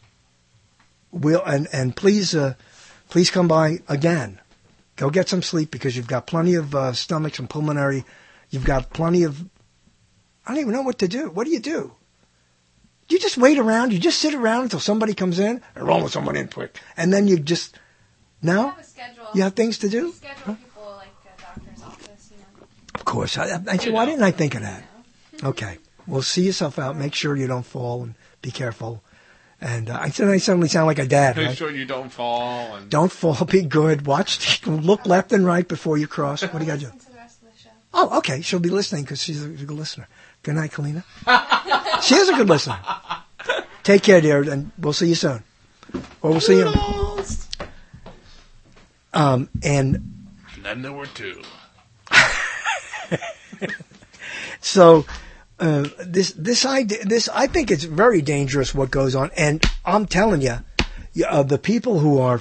S10: please come by again. Go get some sleep, because you've got plenty of stomachs and pulmonary. You've got plenty of. I don't even know what to do. What do? You just wait around. You just sit around until somebody comes in and roll someone in quick, and then you just. No.
S13: We have a schedule.
S10: You have things to do.
S13: We schedule people like a doctor's office.
S10: Of course. I said, why didn't I think of that? Okay. Well, see yourself out. Make sure you don't fall, and be careful. And I suddenly sound like a dad.
S12: Make
S10: right?
S12: sure you don't fall. And
S10: don't fall. Be good. Look left and right before you cross. What do you got to do? Oh, okay. She'll be listening because she's a good listener. Good night, Kalina. She is a good listener. Take care, dear, and we'll see you soon. Or we'll see you. And
S12: then there were 2.
S10: So this idea, I think it's very dangerous what goes on, and I'm telling you, the people who are,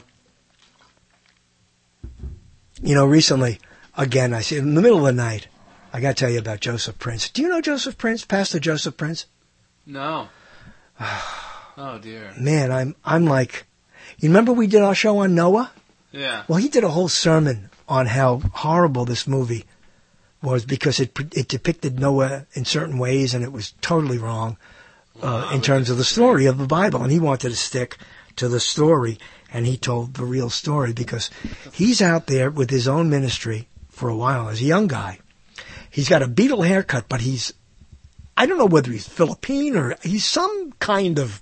S10: recently, again, I see in the middle of the night, I got to tell you about Joseph Prince. Do you know Joseph Prince, Pastor Joseph Prince?
S12: No. Oh dear.
S10: Man, I'm like, you remember we did our show on Noah?
S12: Yeah.
S10: Well, he did a whole sermon on how horrible this movie was, because it depicted Noah in certain ways, and it was totally wrong in terms of the story of the Bible. And he wanted to stick to the story, and he told the real story, because he's out there with his own ministry for a while as a young guy. He's got a Beatle haircut, but I don't know whether he's Philippine or he's some kind of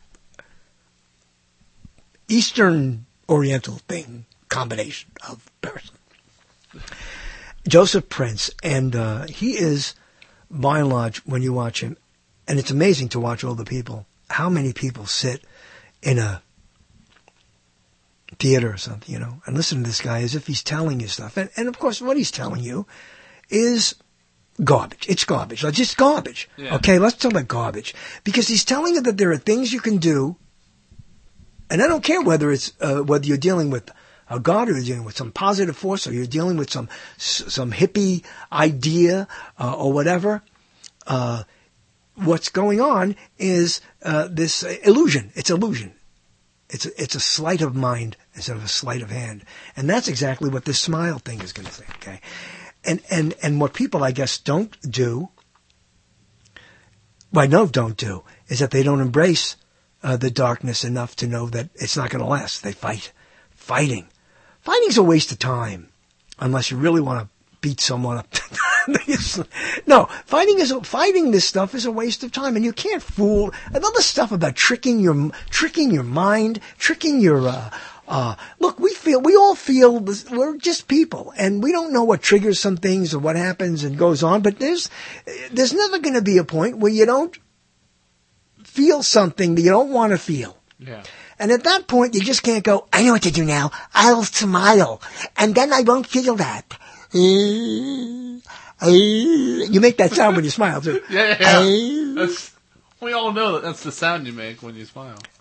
S10: Eastern Oriental thing, combination of person. Joseph Prince, and he is, by and large, when you watch him, and it's amazing to watch all the people, how many people sit in a theater or something, and listen to this guy as if he's telling you stuff. And of course, what he's telling you is garbage. It's garbage. It's just garbage. Yeah. Okay, let's talk about garbage. Because he's telling you that there are things you can do, and I don't care whether it's whether you're dealing with a God, or you're dealing with some positive force, or you're dealing with some hippie idea or whatever. What's going on is this illusion. It's illusion. It's a sleight of mind instead of a sleight of hand, and that's exactly what this smile thing is going to say. Okay, and what people, I guess, don't do. What I know don't do is that they don't embrace the darkness enough to know that it's not going to last. They fight. Fighting's a waste of time, unless you really want to beat someone up. No, fighting this stuff is a waste of time, and you can't fool. Another stuff about tricking your mind, tricking your. Look, we all feel this, we're just people, and we don't know what triggers some things or what happens and goes on. But there's never going to be a point where you don't feel something that you don't want to feel.
S12: Yeah.
S10: And at that point, you just can't go, I know what to do now. I'll smile. And then I won't feel that. You make that sound when you smile, too.
S12: Yeah. We all know that's the sound you make when you smile.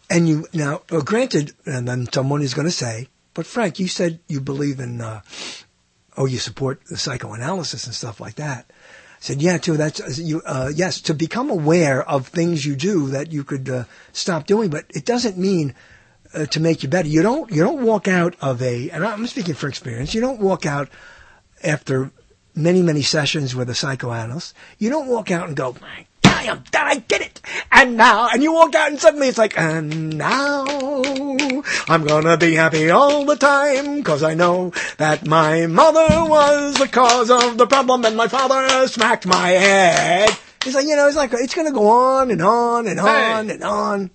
S10: And you, now, granted, and then someone is going to say, but Frank, you said you believe in, you support the psychoanalysis and stuff like that. I said, yeah, too, yes, to become aware of things you do that you could, stop doing, but it doesn't mean, to make you better. You don't walk out of and I'm speaking for experience, you don't walk out after many, many sessions with a psychoanalyst. You don't walk out and go, my God, I did it! And you walk out and suddenly it's like, and now I'm gonna be happy all the time, cause I know that my mother was the cause of the problem and my father smacked my head. It's like, it's gonna go on and on and on and on.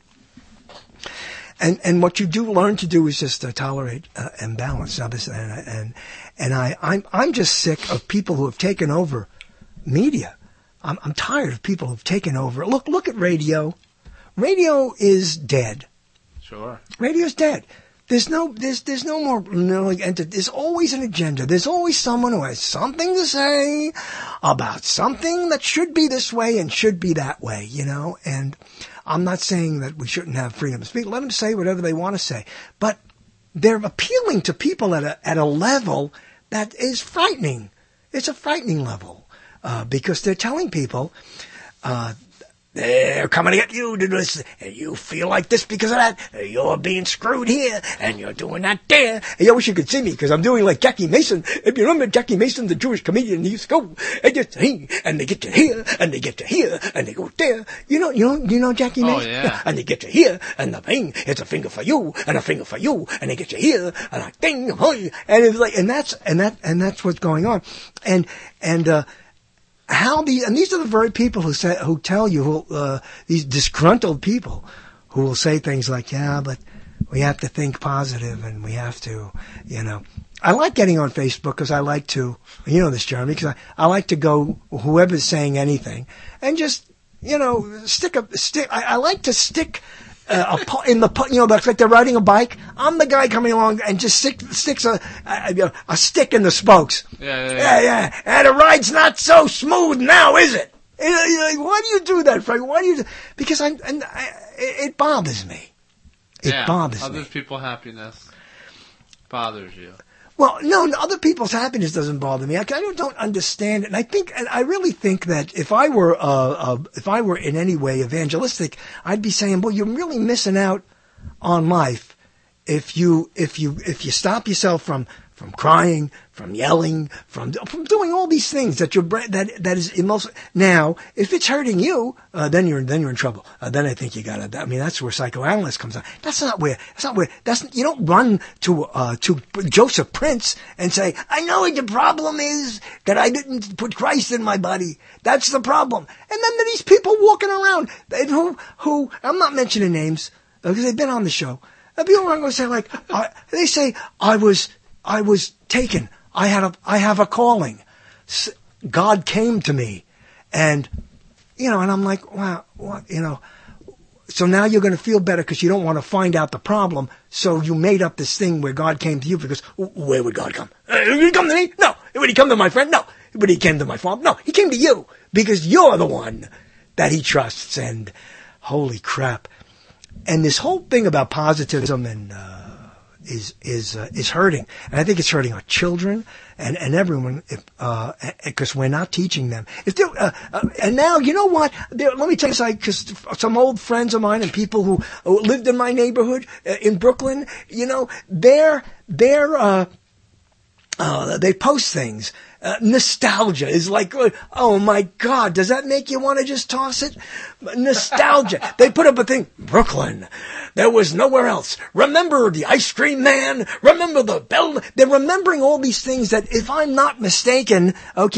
S10: And what you do learn to do is just tolerate imbalance. And I'm just sick of people who have taken over media. I'm tired of people who've taken over. Look at radio. Radio is dead.
S12: Sure.
S10: Radio's dead. There's no more, there's always an agenda. There's always someone who has something to say about something that should be this way and should be that way, and I'm not saying that we shouldn't have freedom of speech. Let them say whatever they want to say. But they're appealing to people at a level that is frightening. It's a frightening level. Because they're telling people, they're coming to get you to this, and you feel like this because of that, you're being screwed here, and you're doing that there. And I wish you could see me, because I'm doing like Jackie Mason. If you remember Jackie Mason, the Jewish comedian, he used to go, and they get to here, and they get to here, and they go there. You know Jackie Mason?
S12: Oh, yeah.
S10: And they get to here, and the thing, it's a finger for you, and a finger for you, and they get to here, and a thing, and it's like, and that's what's going on. And these are the very people who tell you, these disgruntled people who will say things like, yeah, but we have to think positive and we have to, I like getting on Facebook because I like to, this, Jeremy, because I like to go, whoever's saying anything, and just, I like to stick that's like they're riding a bike. I'm the guy coming along and just sticks a stick in the spokes. Yeah. And the ride's not so smooth now, is it? Why do you do that, Frank? Because it bothers me. It bothers me.
S12: Other people's happiness bothers you.
S10: Well, no, other people's happiness doesn't bother me. I don't understand it. And I really think that if I were in any way evangelistic, I'd be saying, well, you're really missing out on life if you stop yourself from crying, from yelling, from doing all these things that that is emotional. Now, if it's hurting you, then you're in trouble. Then I think you that's where psychoanalyst comes on. You don't run to Joseph Prince and say, I know the problem is that I didn't put Christ in my body. That's the problem. And then these people walking around who I'm not mentioning names because they've been on the show. People are going to say they say I was taken. I have a calling. God came to me, and I'm like, wow, So now you're going to feel better because you don't want to find out the problem. So you made up this thing where God came to you because where would God come? Would he come to me? No. Would he come to my friend? No. Would he came to my father? No. He came to you because you're the one that he trusts. And holy crap! And this whole thing about positivism and is hurting, and I think it's hurting our children and everyone because we're not teaching them. And now you know what? Let me tell you, because some old friends of mine and people who lived in my neighborhood in Brooklyn, they post things. Nostalgia is like, oh my God, does that make you want to just toss it? Nostalgia. They put up a thing, Brooklyn. There was nowhere else. Remember the ice cream man? Remember the bell? They're remembering all these things that if I'm not mistaken,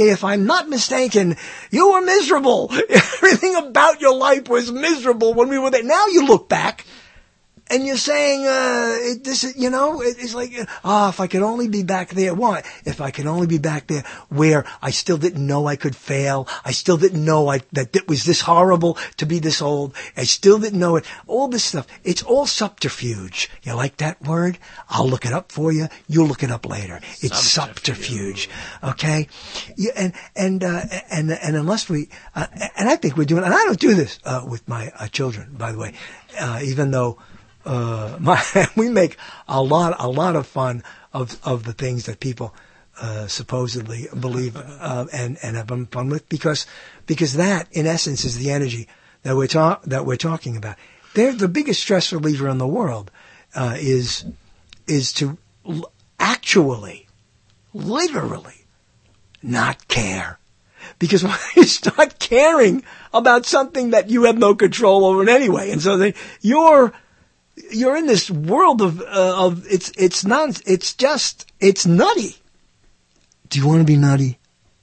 S10: you were miserable. Everything about your life was miserable when we were there. Now you look back. And you're saying, it's like, if I could only be back there. Why? If I could only be back there where I still didn't know I could fail. I still didn't know that it was this horrible to be this old. I still didn't know it. All this stuff. It's all subterfuge. You like that word? I'll look it up for you. You'll look it up later. It's subterfuge. Okay? And unless we, and I think we're doing, and I don't do this, with my children, by the way, even though, we make a lot of fun of the things that people supposedly believe and have fun with because that in essence is the energy that we're talking about. They're the biggest stress reliever in the world is to actually, literally, not care. Because when you start caring about something that you have no control over anyway, and so you're in this world of it's nutty. Do you want to be nutty?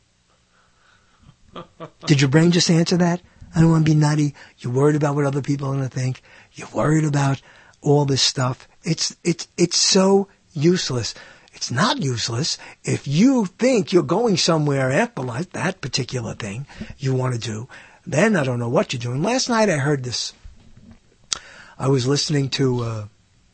S10: Did your brain just answer that? I don't want to be nutty. You're worried about what other people are going to think. You're worried about all this stuff. It's so useless. It's not useless if you think you're going somewhere after life, that particular thing you want to do. Then I don't know what you're doing. Last night I heard this. I was listening to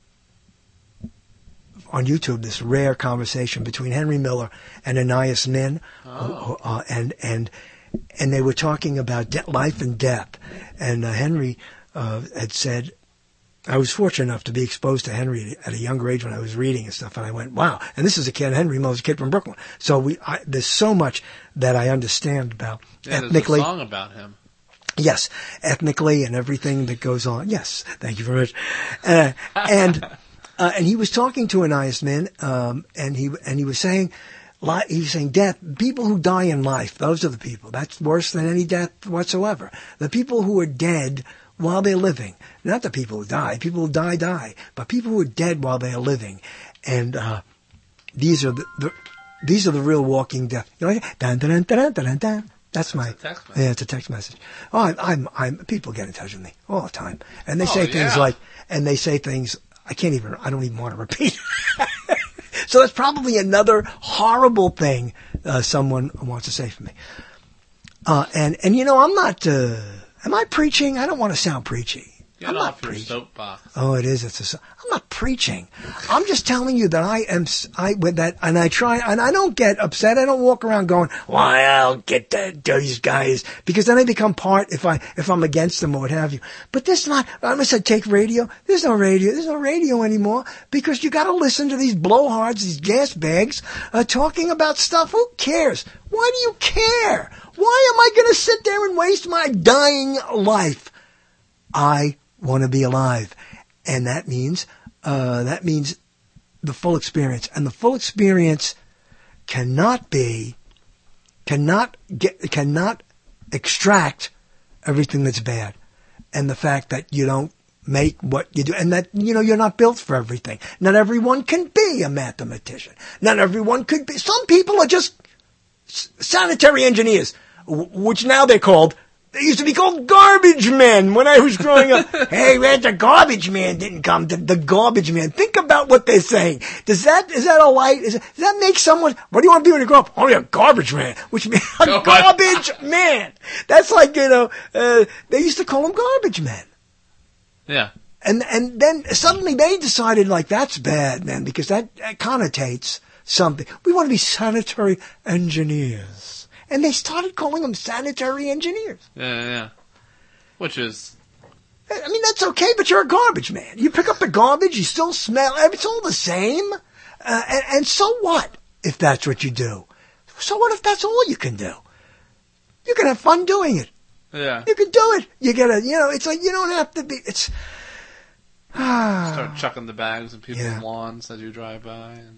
S10: on YouTube this rare conversation between Henry Miller and Anais Nin, and they were talking about life and death. And Henry had said, I was fortunate enough to be exposed to Henry at a younger age when I was reading and stuff, and I went, wow. And this is a kid, Henry Miller's a kid from Brooklyn. So there's so much that I understand about ethnically.
S12: There's a song about him.
S10: Yes, ethnically and everything that goes on. Yes, thank you very much. And he was talking to Anais Nin, and he was saying, death, people who die in life, those are the people. That's worse than any death whatsoever. The people who are dead while they're living. Not the people who die. People who die. But people who are dead while they are living. And these are the real walking death. You know, dun, dun, dun, dun, dun, dun. That's my text message. Yeah, it's a text message. Oh, people get in touch with me all the time. And they say things like, I don't even want to repeat. So that's probably another horrible thing someone wants to say for me. And you know, I'm not, am I preaching? I don't want to sound preachy.
S12: Get off your soapbox.
S10: Oh, it is. I'm not preaching. I'm just telling you that with that, and I try, and I don't get upset. I don't walk around going, "Why, I'll get these guys," because then I become part if I'm against them or what have you. But this not. I'm gonna say take radio. There's no radio. There's no radio anymore because you got to listen to these blowhards, these gas bags, talking about stuff. Who cares? Why do you care? Why am I going to sit there and waste my dying life? I want to be alive. And that means the full experience. And the full experience cannot extract everything that's bad. And the fact that you don't make what you do, and that, you're not built for everything. Not everyone can be a mathematician. Not everyone could be. Some people are just sanitary engineers, which now they're called. They used to be called garbage men when I was growing up. Hey, man, the garbage man didn't come. The garbage man. Think about what they're saying. Is that a light? Does that make someone, what do you want to be when you grow up? Oh, you're a garbage man. Which means a garbage man. That's like, they used to call them garbage men.
S12: Yeah.
S10: And then suddenly they decided, like, that's bad, man, because that connotates something. We want to be sanitary engineers. And they started calling them sanitary engineers.
S12: Yeah. Which is...
S10: I mean, that's okay, but you're a garbage man. You pick up the garbage, you still smell... It's all the same. And so what if that's what you do? So what if that's all you can do? You can have fun doing it.
S12: Yeah.
S10: You can do it. You gotta, it's like you don't have to be... It's...
S12: Start chucking the bags in people's lawns as you drive by and...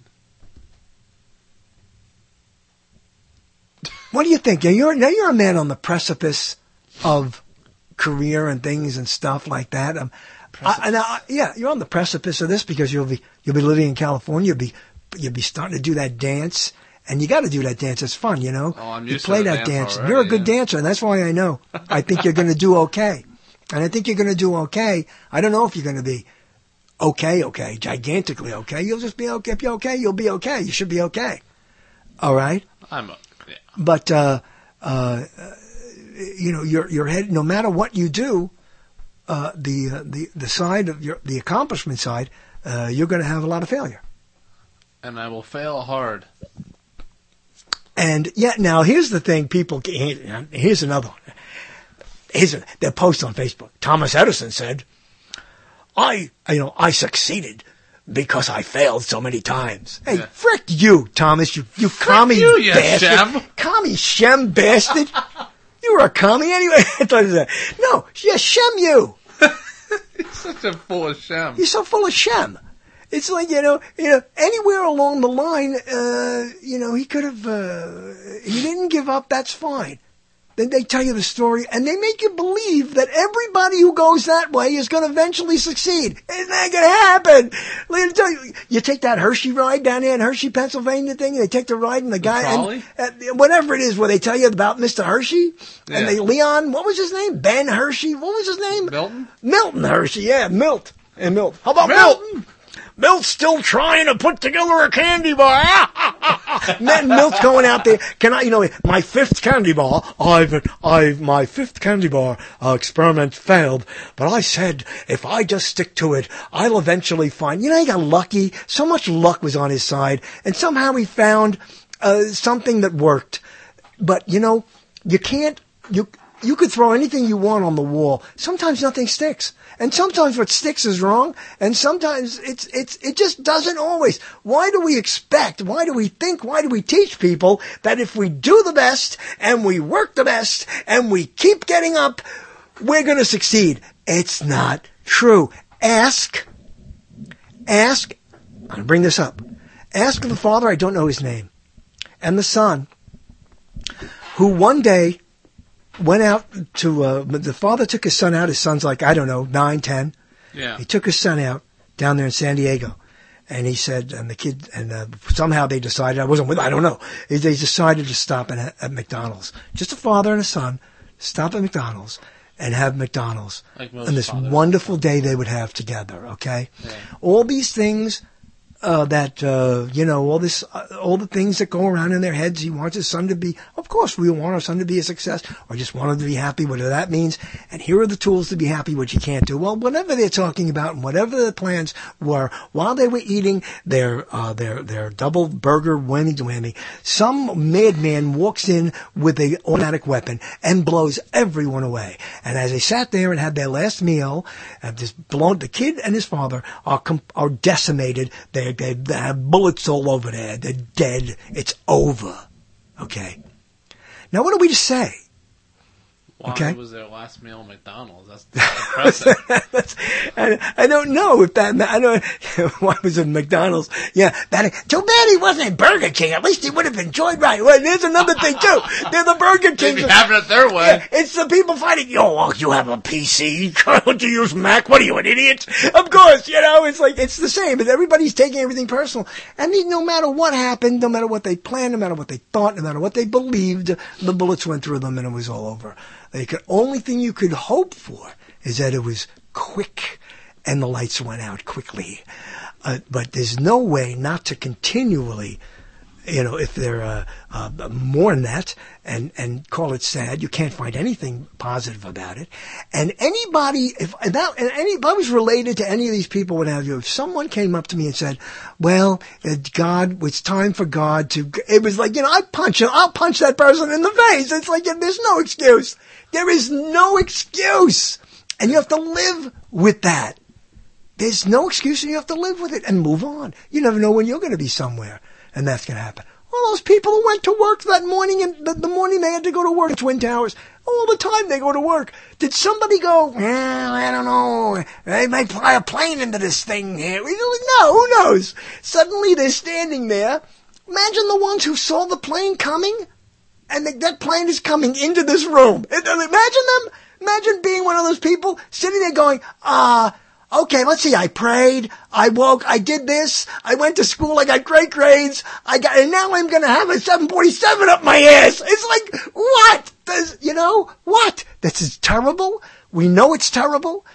S10: What do you think? You're a man on the precipice of career and things and stuff like that. You're on the precipice of this because you'll be living in California. You'll be starting to do that dance, and you got to do that dance. It's fun,
S12: Oh, I'm used
S10: to play that dance. Already, you're a good dancer, and that's why I know. I think you're going to do okay, and I think you're going to do okay. I don't know if you're going to be okay, gigantically okay. You'll just be okay. If you're okay, you'll be okay. You should be okay. All right. But, your head, no matter what you do, the side of the accomplishment side, you're going to have a lot of failure.
S12: And I will fail hard.
S10: And now here's the thing, people, here's another one. Their post on Facebook. Thomas Edison said, I succeeded because I failed so many times. Hey, frick you, Thomas, you commie
S12: you
S10: bastard.
S12: Shem.
S10: Commie Shem bastard. You were a commie anyway. No, yeah, Shem you.
S12: He's such a full of Shem.
S10: You're so full of Shem. It's like, anywhere along the line, he could have, he didn't give up, that's fine. Then they tell you the story, and they make you believe that everybody who goes that way is going to eventually succeed. It's not going to happen. Let me tell you, you take that Hershey ride down there in Hershey, Pennsylvania thing, and they take the ride, and the guy, and whatever it is, where they tell you about Mr. Hershey, and Leon, what was his name? Ben Hershey, what was his name?
S12: Milton?
S10: Milton Hershey, yeah, Milt. And Milt. How about Milton? Milt's still trying to put together a candy bar. Milt's going out there. My fifth candy bar, my fifth candy bar experiment failed, but I said, if I just stick to it, I'll eventually find, he got lucky. So much luck was on his side, and somehow he found, something that worked. But, you can't, you could throw anything you want on the wall. Sometimes nothing sticks. And sometimes what sticks is wrong, and sometimes it just doesn't always. Why do we expect, why do we think, why do we teach people that if we do the best, and we work the best, and we keep getting up, we're going to succeed? It's not true. Ask, I'm going to bring this up. Ask the father, I don't know his name, and the son, who one day went out to, the father took his son out. His son's like, 9, 10.
S12: Yeah.
S10: He took his son out down there in San Diego. And he said, and the kid, somehow they decided, I don't know. They decided to stop at McDonald's. Just a father and a son stop at McDonald's and have McDonald's.
S12: Like most
S10: on this wonderful day they would have together, okay? Yeah. All these things, all the things that go around in their heads. He wants his son to be, of course, we want our son to be a success, or just want him to be happy, whatever that means. And here are the tools to be happy, which you can't do. Well, whatever they're talking about and whatever the plans were, while they were eating their double burger whammy, some madman walks in with an automatic weapon and blows everyone away. And as they sat there and had their last meal, the kid and his father are decimated. They have bullets all over there. They're dead. It's over. Okay. Now, what are we to say?
S12: Why was their last meal at McDonald's? That's depressing.
S10: I don't know if that. I don't. Why was it McDonald's? Yeah, too bad he wasn't at Burger King. At least he would have enjoyed. Right. Well, there's another thing too. They're the Burger King.
S12: Maybe having it their way.
S10: Yeah, it's the people fighting. You have a PC. Don't you use Mac? What are you, an idiot? Of course. It's like it's the same. But everybody's taking everything personal. And no matter what happened, no matter what they planned, no matter what they thought, no matter what they believed, the bullets went through them and it was all over. The only thing you could hope for is that it was quick and the lights went out quickly. But there's no way not to continually, if they're mourn that and call it sad. You can't find anything positive about it. And anybody, if I was related to any of these people, what have you, if someone came up to me and said, well, God, it's time for God to, it was like, I'll punch that person in the face. It's like, there's no excuse. There is no excuse. And you have to live with that. There's no excuse, and you have to live with it and move on. You never know when you're going to be somewhere, and that's going to happen. All those people who went to work that morning, and the morning they had to go to work at Twin Towers, all the time they go to work. Did somebody go, I don't know, they might fly a plane into this thing here. No, who knows? Suddenly they're standing there. Imagine the ones who saw the plane coming, and that plane is coming into this room. Imagine them. Imagine being one of those people sitting there going, okay, let's see, I prayed, I woke, I did this, I went to school, I got great grades, and now I'm gonna have a 747 up my ass. It's like, what? What? This is terrible. We know it's terrible.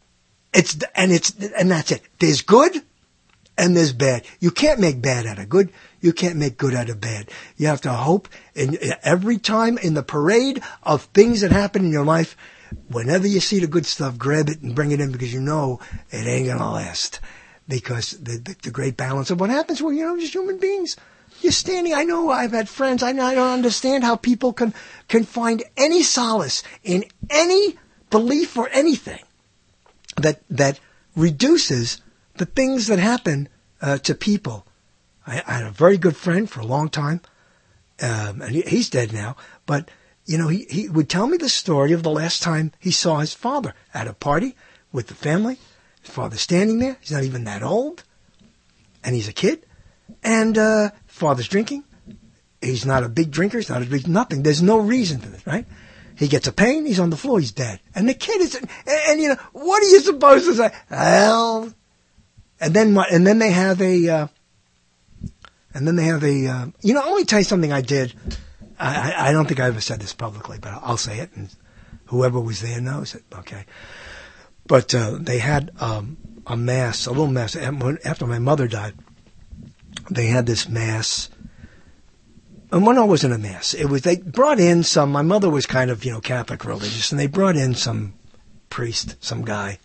S10: And that's it. There's good and there's bad. You can't make bad out of good. You can't make good out of bad. You have to hope, and every time in the parade of things that happen in your life, whenever you see the good stuff, grab it and bring it in, because you know it ain't gonna last. Because the great balance of what happens, just human beings. You're standing, I know I've had friends, I don't understand how people can find any solace in any belief or anything that reduces the things that happen to people. I had a very good friend for a long time, and he's dead now, but, you know, he would tell me the story of the last time he saw his father at a party with the family. His father's standing there. He's not even that old, and he's a kid, and father's drinking. He's not a big drinker. He's not a big nothing. There's no reason for this, right? He gets a pain. He's on the floor. He's dead. And the kid is, and you know, what are you supposed to say? Well, and then what? And then they have a, you know, let me tell you something I did. I don't think I ever said this publicly, but I'll say it, and whoever was there knows it. Okay. But they had a mass, a little mass. After my mother died, they had this mass. And when I wasn't a mass, it was, they brought in some, my mother was kind of, you know, Catholic religious, and they brought in some priest, some guy.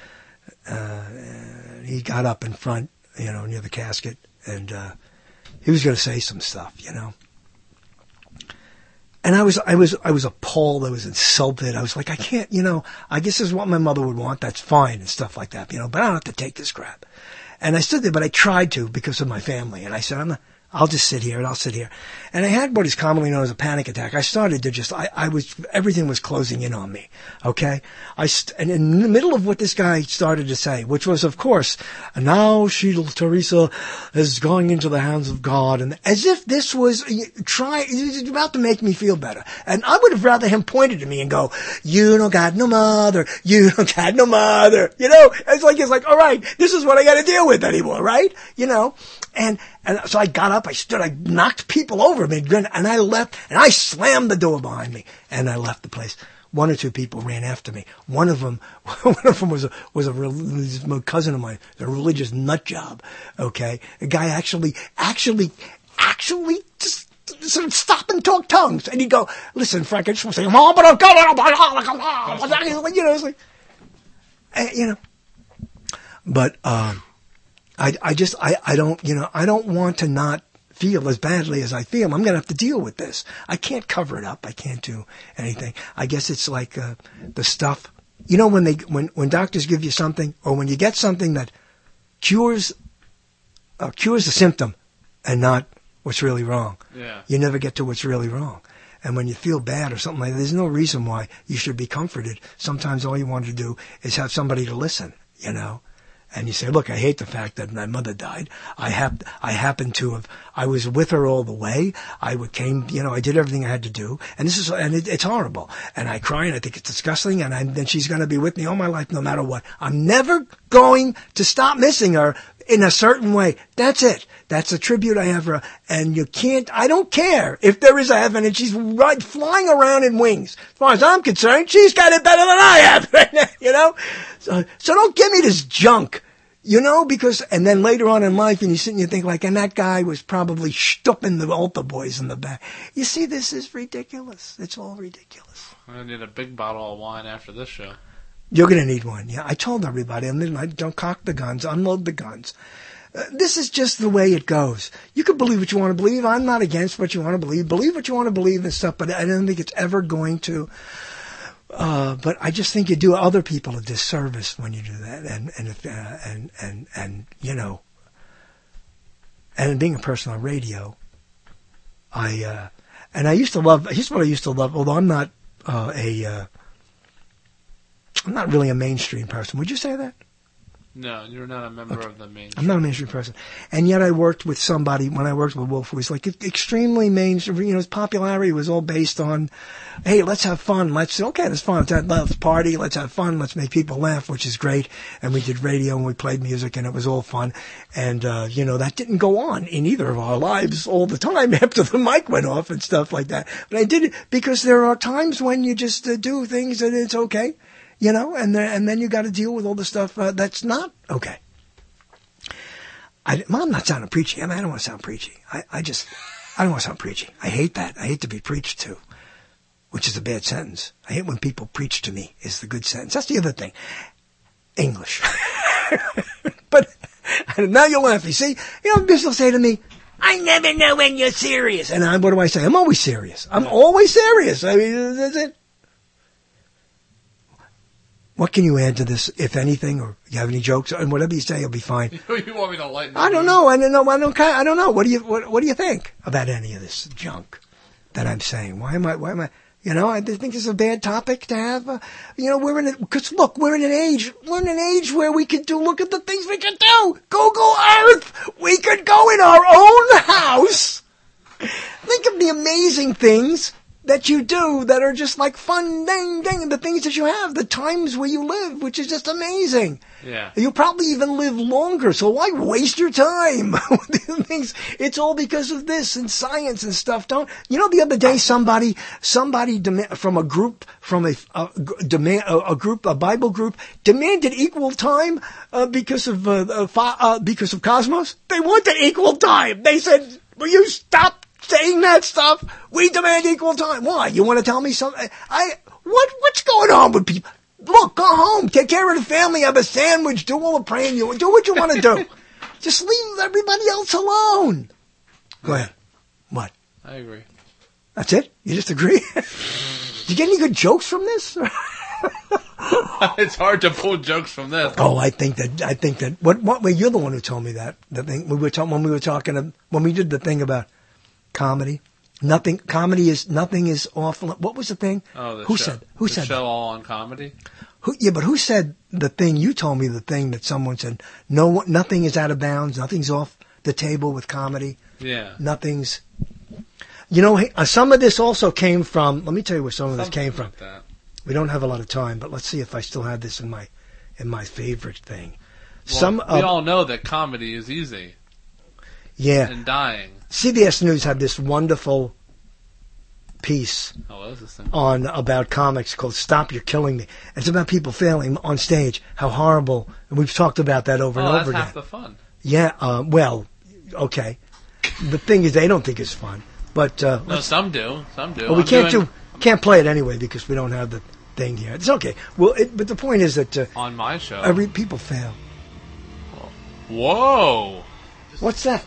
S10: He got up in front, you know, near the casket, and he was going to say some stuff, you know. And I was appalled. I was insulted. I was like, I can't, you know, I guess this is what my mother would want. That's fine and stuff like that, you know, but I don't have to take this crap. And I stood there, but I tried to because of my family. And I said, I'll just sit here and I'll sit here. And I had what is commonly known as a panic attack. I started to just, everything was closing in on me. Okay? And in the middle of what this guy started to say, which was, of course, and now Teresa is going into the hands of God. And as if this was he's about to make me feel better. And I would have rather him pointed to me and go, you don't got no mother. You don't got no mother. You know? It's like, all right, this is what I got to deal with anymore, right? You know? And so I got up, I stood, I knocked people over, and I left, and I slammed the door behind me, and I left the place. One or two people ran after me. One of them was a cousin of mine, a religious nut job. Okay, a guy actually just sort of stop and talk tongues, and he'd go, "Listen, Frank, I just want to say, you know, it's like, you know, but I don't, you know, I don't want to not feel as badly as I feel. I'm going to have to deal with this. I can't cover it up. I can't do anything. I guess it's like the stuff, you know, when doctors give you something, or when you get something that cures the symptom and not what's really wrong. Yeah. You never get to what's really wrong. And when you feel bad or something like that, there's no reason why you should be comforted. Sometimes all you want to do is have somebody to listen, you know. And you say, look, I hate the fact that my mother died. I was with her all the way. I did everything I had to do. And it's horrible. And I cry and I think it's disgusting. And then she's going to be with me all my life, no matter what. I'm never going to stop missing her in a certain way. That's it. That's a tribute I have for her. And I don't care if there is a heaven and she's flying around in wings. As far as I'm concerned, she's got it better than I have right now, you know? So don't give me this junk. You know, and then later on in life, and you sit and you think like, and that guy was probably stupping the altar boys in the back. You see, this is ridiculous. It's all ridiculous.
S12: I'm going to need a big bottle of wine after this show.
S10: You're going to need one, yeah. I told everybody, don't cock the guns, unload the guns. This is just the way it goes. You can believe what you want to believe. I'm not against what you want to believe. Believe what you want to believe and stuff, but I don't think it's ever going to... but I just think you do other people a disservice when you do that, and you know, and being a person on radio, here's what I used to love. Although I'm not I'm not really a mainstream person. Would you say that?
S12: No, you're not a member of the mainstream.
S10: I'm not a mainstream person. And yet I worked with somebody, when I worked with Wolf, who was like extremely mainstream. You know, his popularity was all based on, hey, let's have fun. Let's fun. Let's party. Let's have fun. Let's make people laugh, which is great. And we did radio and we played music and it was all fun. And, you know, that didn't go on in either of our lives all the time after the mic went off and stuff like that. But I did it because there are times when you just do things and it's okay. You know, and then you got to deal with all the stuff that's not okay. I'm not sounding preachy. I don't want to sound preachy. I don't want to sound preachy. I hate that. I hate to be preached to, which is a bad sentence. I hate when people preach to me is the good sentence. That's the other thing. English. But now you're laughing. See, you know, this will say to me, I never know when you're serious. And what do I say? I'm always serious. I'm always serious. I mean, that's it. What can you add to this, if anything, or you have any jokes? And whatever you say, you'll be fine.
S12: You want me to lighten?
S10: I don't know. I don't know. What do you think about any of this junk that I'm saying? Why am I? You know, I think this is a bad topic to have. We're in an age where we could look at the things we could do. Google Earth. We could go in our own house. Think of the amazing things that you do that are just like fun, the things that you have, the times where you live, which is just amazing.
S12: Yeah.
S10: You'll probably even live longer, so why waste your time with these things? It's all because of this and science and stuff. The other day somebody from a Bible group demanded equal time because of Cosmos. They wanted equal time. They said, "Will you stop saying that stuff? We demand equal time." Why? You want to tell me something? What's going on with people? Look, go home, take care of the family, have a sandwich, do all the praying, do what you want to do. Just leave everybody else alone. Go ahead. What?
S12: I agree.
S10: That's it? You just agree? Did you get any good jokes from this?
S12: It's hard to pull jokes from this.
S10: Oh, I think that. Well, you're the one who told me that. The thing when we did the thing about comedy. Nothing is off. What was the thing?
S12: Oh,
S10: Who said
S12: the
S10: that?
S12: show all on comedy?
S10: But who said the thing? You told me the thing that someone said. No, nothing is out of bounds. Nothing's off the table with comedy.
S12: Yeah.
S10: Nothing's. Some of this also came from. Let me tell you where some of this came from.
S12: Like that.
S10: We don't have a lot of time, but let's see if I still have this in my favorite thing.
S12: Well, we all know that comedy is easy.
S10: Yeah.
S12: And dying.
S10: CBS News had this wonderful piece about comics called "Stop You're Killing Me." It's about people failing on stage, how horrible, and we've talked about that over and over again.
S12: That's half the fun.
S10: Yeah, well, okay. The thing is, they don't think it's fun, but
S12: no, some do.
S10: Well, we can't play it anyway because we don't have the thing here. It's okay. Well, but the point is that
S12: on my show,
S10: people fail.
S12: Whoa!
S10: What's that?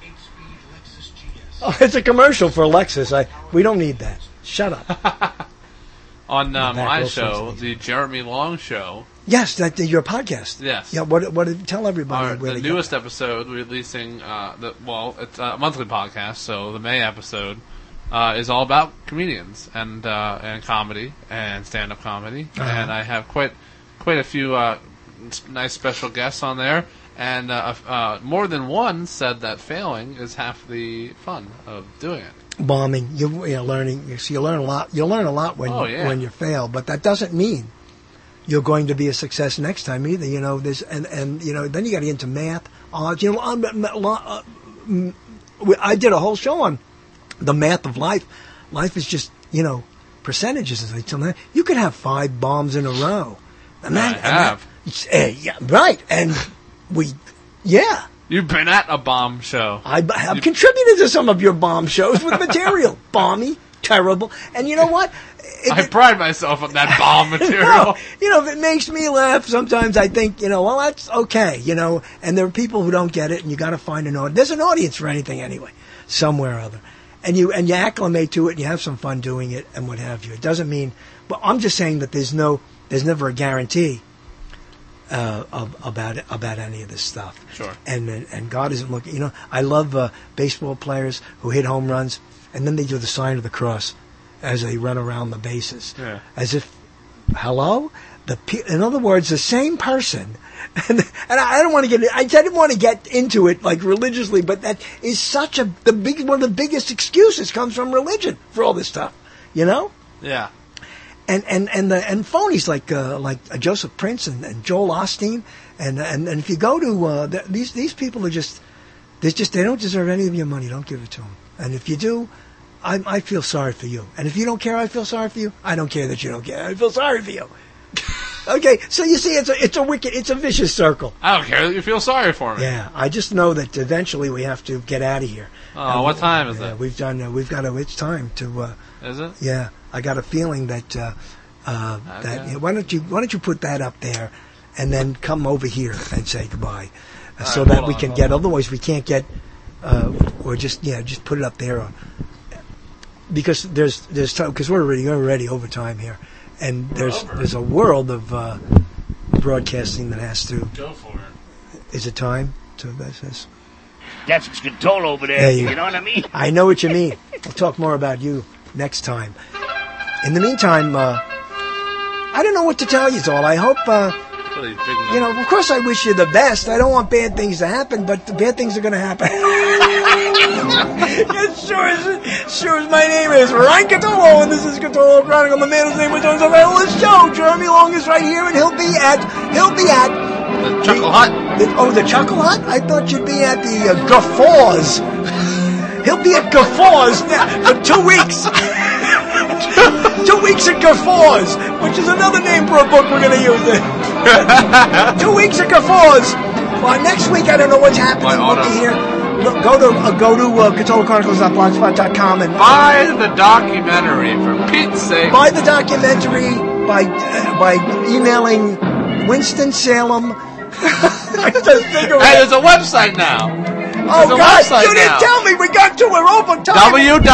S10: Oh, it's a commercial for Lexus. We don't need that. Shut up.
S12: On my show, the Jeremy Long Show.
S10: Yes, your podcast.
S12: Yes.
S10: Yeah. What? Tell everybody.
S12: The newest episode, releasing it's a monthly podcast. So the May episode is all about comedians and comedy and stand-up comedy, and I have quite a few nice special guests on there. And more than one said that failing is half the fun of doing it.
S10: Bombing, you're learning. So you learn a lot. You learn a lot when you fail, but that doesn't mean you're going to be a success next time either. Then you got to get into math, odds. I did a whole show on the math of life. Life is just percentages. As I tell them, you could have 5 bombs in a row. Yeah, right, and.
S12: You've been at a bomb show.
S10: I have contributed to some of your bomb shows with material. Balmy, terrible. And you know what?
S12: I pride myself on that bomb material.
S10: If it makes me laugh, sometimes I think, well, that's okay, and there are people who don't get it, and you got to find an audience. There's an audience for anything anyway, somewhere or other. And you acclimate to it, and you have some fun doing it, and what have you. It doesn't mean, but I'm just saying that there's never a guarantee. About any of this stuff.
S12: Sure.
S10: And God isn't looking. I love baseball players who hit home runs, and then they do the sign of the cross as they run around the bases, as if, hello. In other words, the same person. And I don't want to I didn't want to get into it like religiously, but that is such one of the biggest excuses comes from religion for all this stuff.
S12: Yeah.
S10: And phonies like Joseph Prince and Joel Osteen and if you go to these people are just they don't deserve any of your money. Don't give it to them. And if you do, I feel sorry for you. And if you don't care, I feel sorry for you. I don't care that you don't care. I feel sorry for you. Okay, so you see, it's a vicious circle.
S12: I don't care that you feel sorry for me.
S10: Yeah, I just know that eventually we have to get out of here.
S12: Oh, what time is it?
S10: It's time to.
S12: Is it?
S10: Yeah. I got a feeling that why don't you put that up there, and then come over here and say goodbye, so that we can get. Otherwise, we can't get. Or just put it up there, because there's time, because we're already over time here, And there's a world of broadcasting that has to.
S12: Go for it.
S10: Is it time to this?
S2: That's Scatolo over there. You know what I mean?
S10: I know what you mean. We'll talk more about you next time. In the meantime, I don't know what to tell you all. I hope, of course I wish you the best. I don't want bad things to happen, but the bad things are going to happen. Sure as my name is Ryan Catolo, and this is Catolo Chronicle. The man whose name was on the this show. Jeremy Long is right here, and he'll be at
S12: the Chuckle Hut.
S10: The Chuckle Hut? I thought you'd be at the Guffaws. He'll be at Guffaws for 2 weeks. 2 weeks at Guffaws, which is another name for a book we're going to use. 2 weeks at Guffaws. Well, next week I don't know what's happening. We'll be here. Go to CatoloChronicles.blogspot.com and
S12: buy the documentary for Pete's sake.
S10: Buy the documentary by emailing Winston-Salem.
S12: Hey, there's a website now.
S10: Oh, God, you didn't tell me. We got to it. We're over time.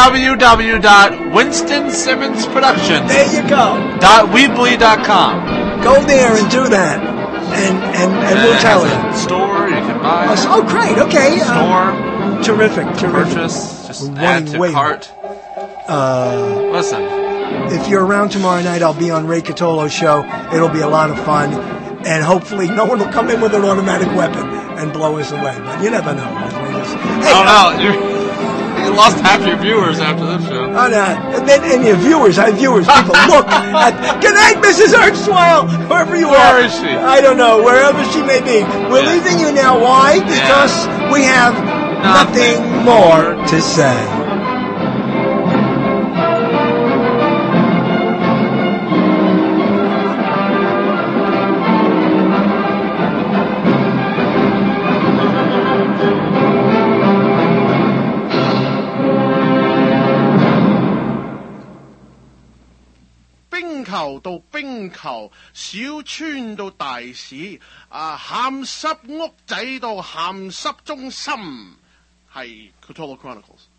S12: www.WinstonSimmonsProductions.
S10: There you go.
S12: .weebly.com.
S10: Go there and do that. And we'll tell you.
S12: Store, you can buy.
S10: Oh, great. Okay.
S12: Store.
S10: Terrific.
S12: Purchase. Just add to cart. Listen.
S10: If you're around tomorrow night, I'll be on Ray Catolo's show. It'll be a lot of fun. And hopefully no one will come in with an automatic weapon and blow us away. But you never know. Hey,
S12: you lost half your viewers after this show.
S10: Oh, no. And your viewers, people look at... Good night, Mrs. Ertzweil, wherever you are.
S12: Where is she?
S10: I don't know, wherever she may be. We're leaving you now. Why? Because we have nothing more to say.
S11: 到冰球，小村到大市，鹹濕屋仔到鹹濕中心，係 Catolo Chronicles。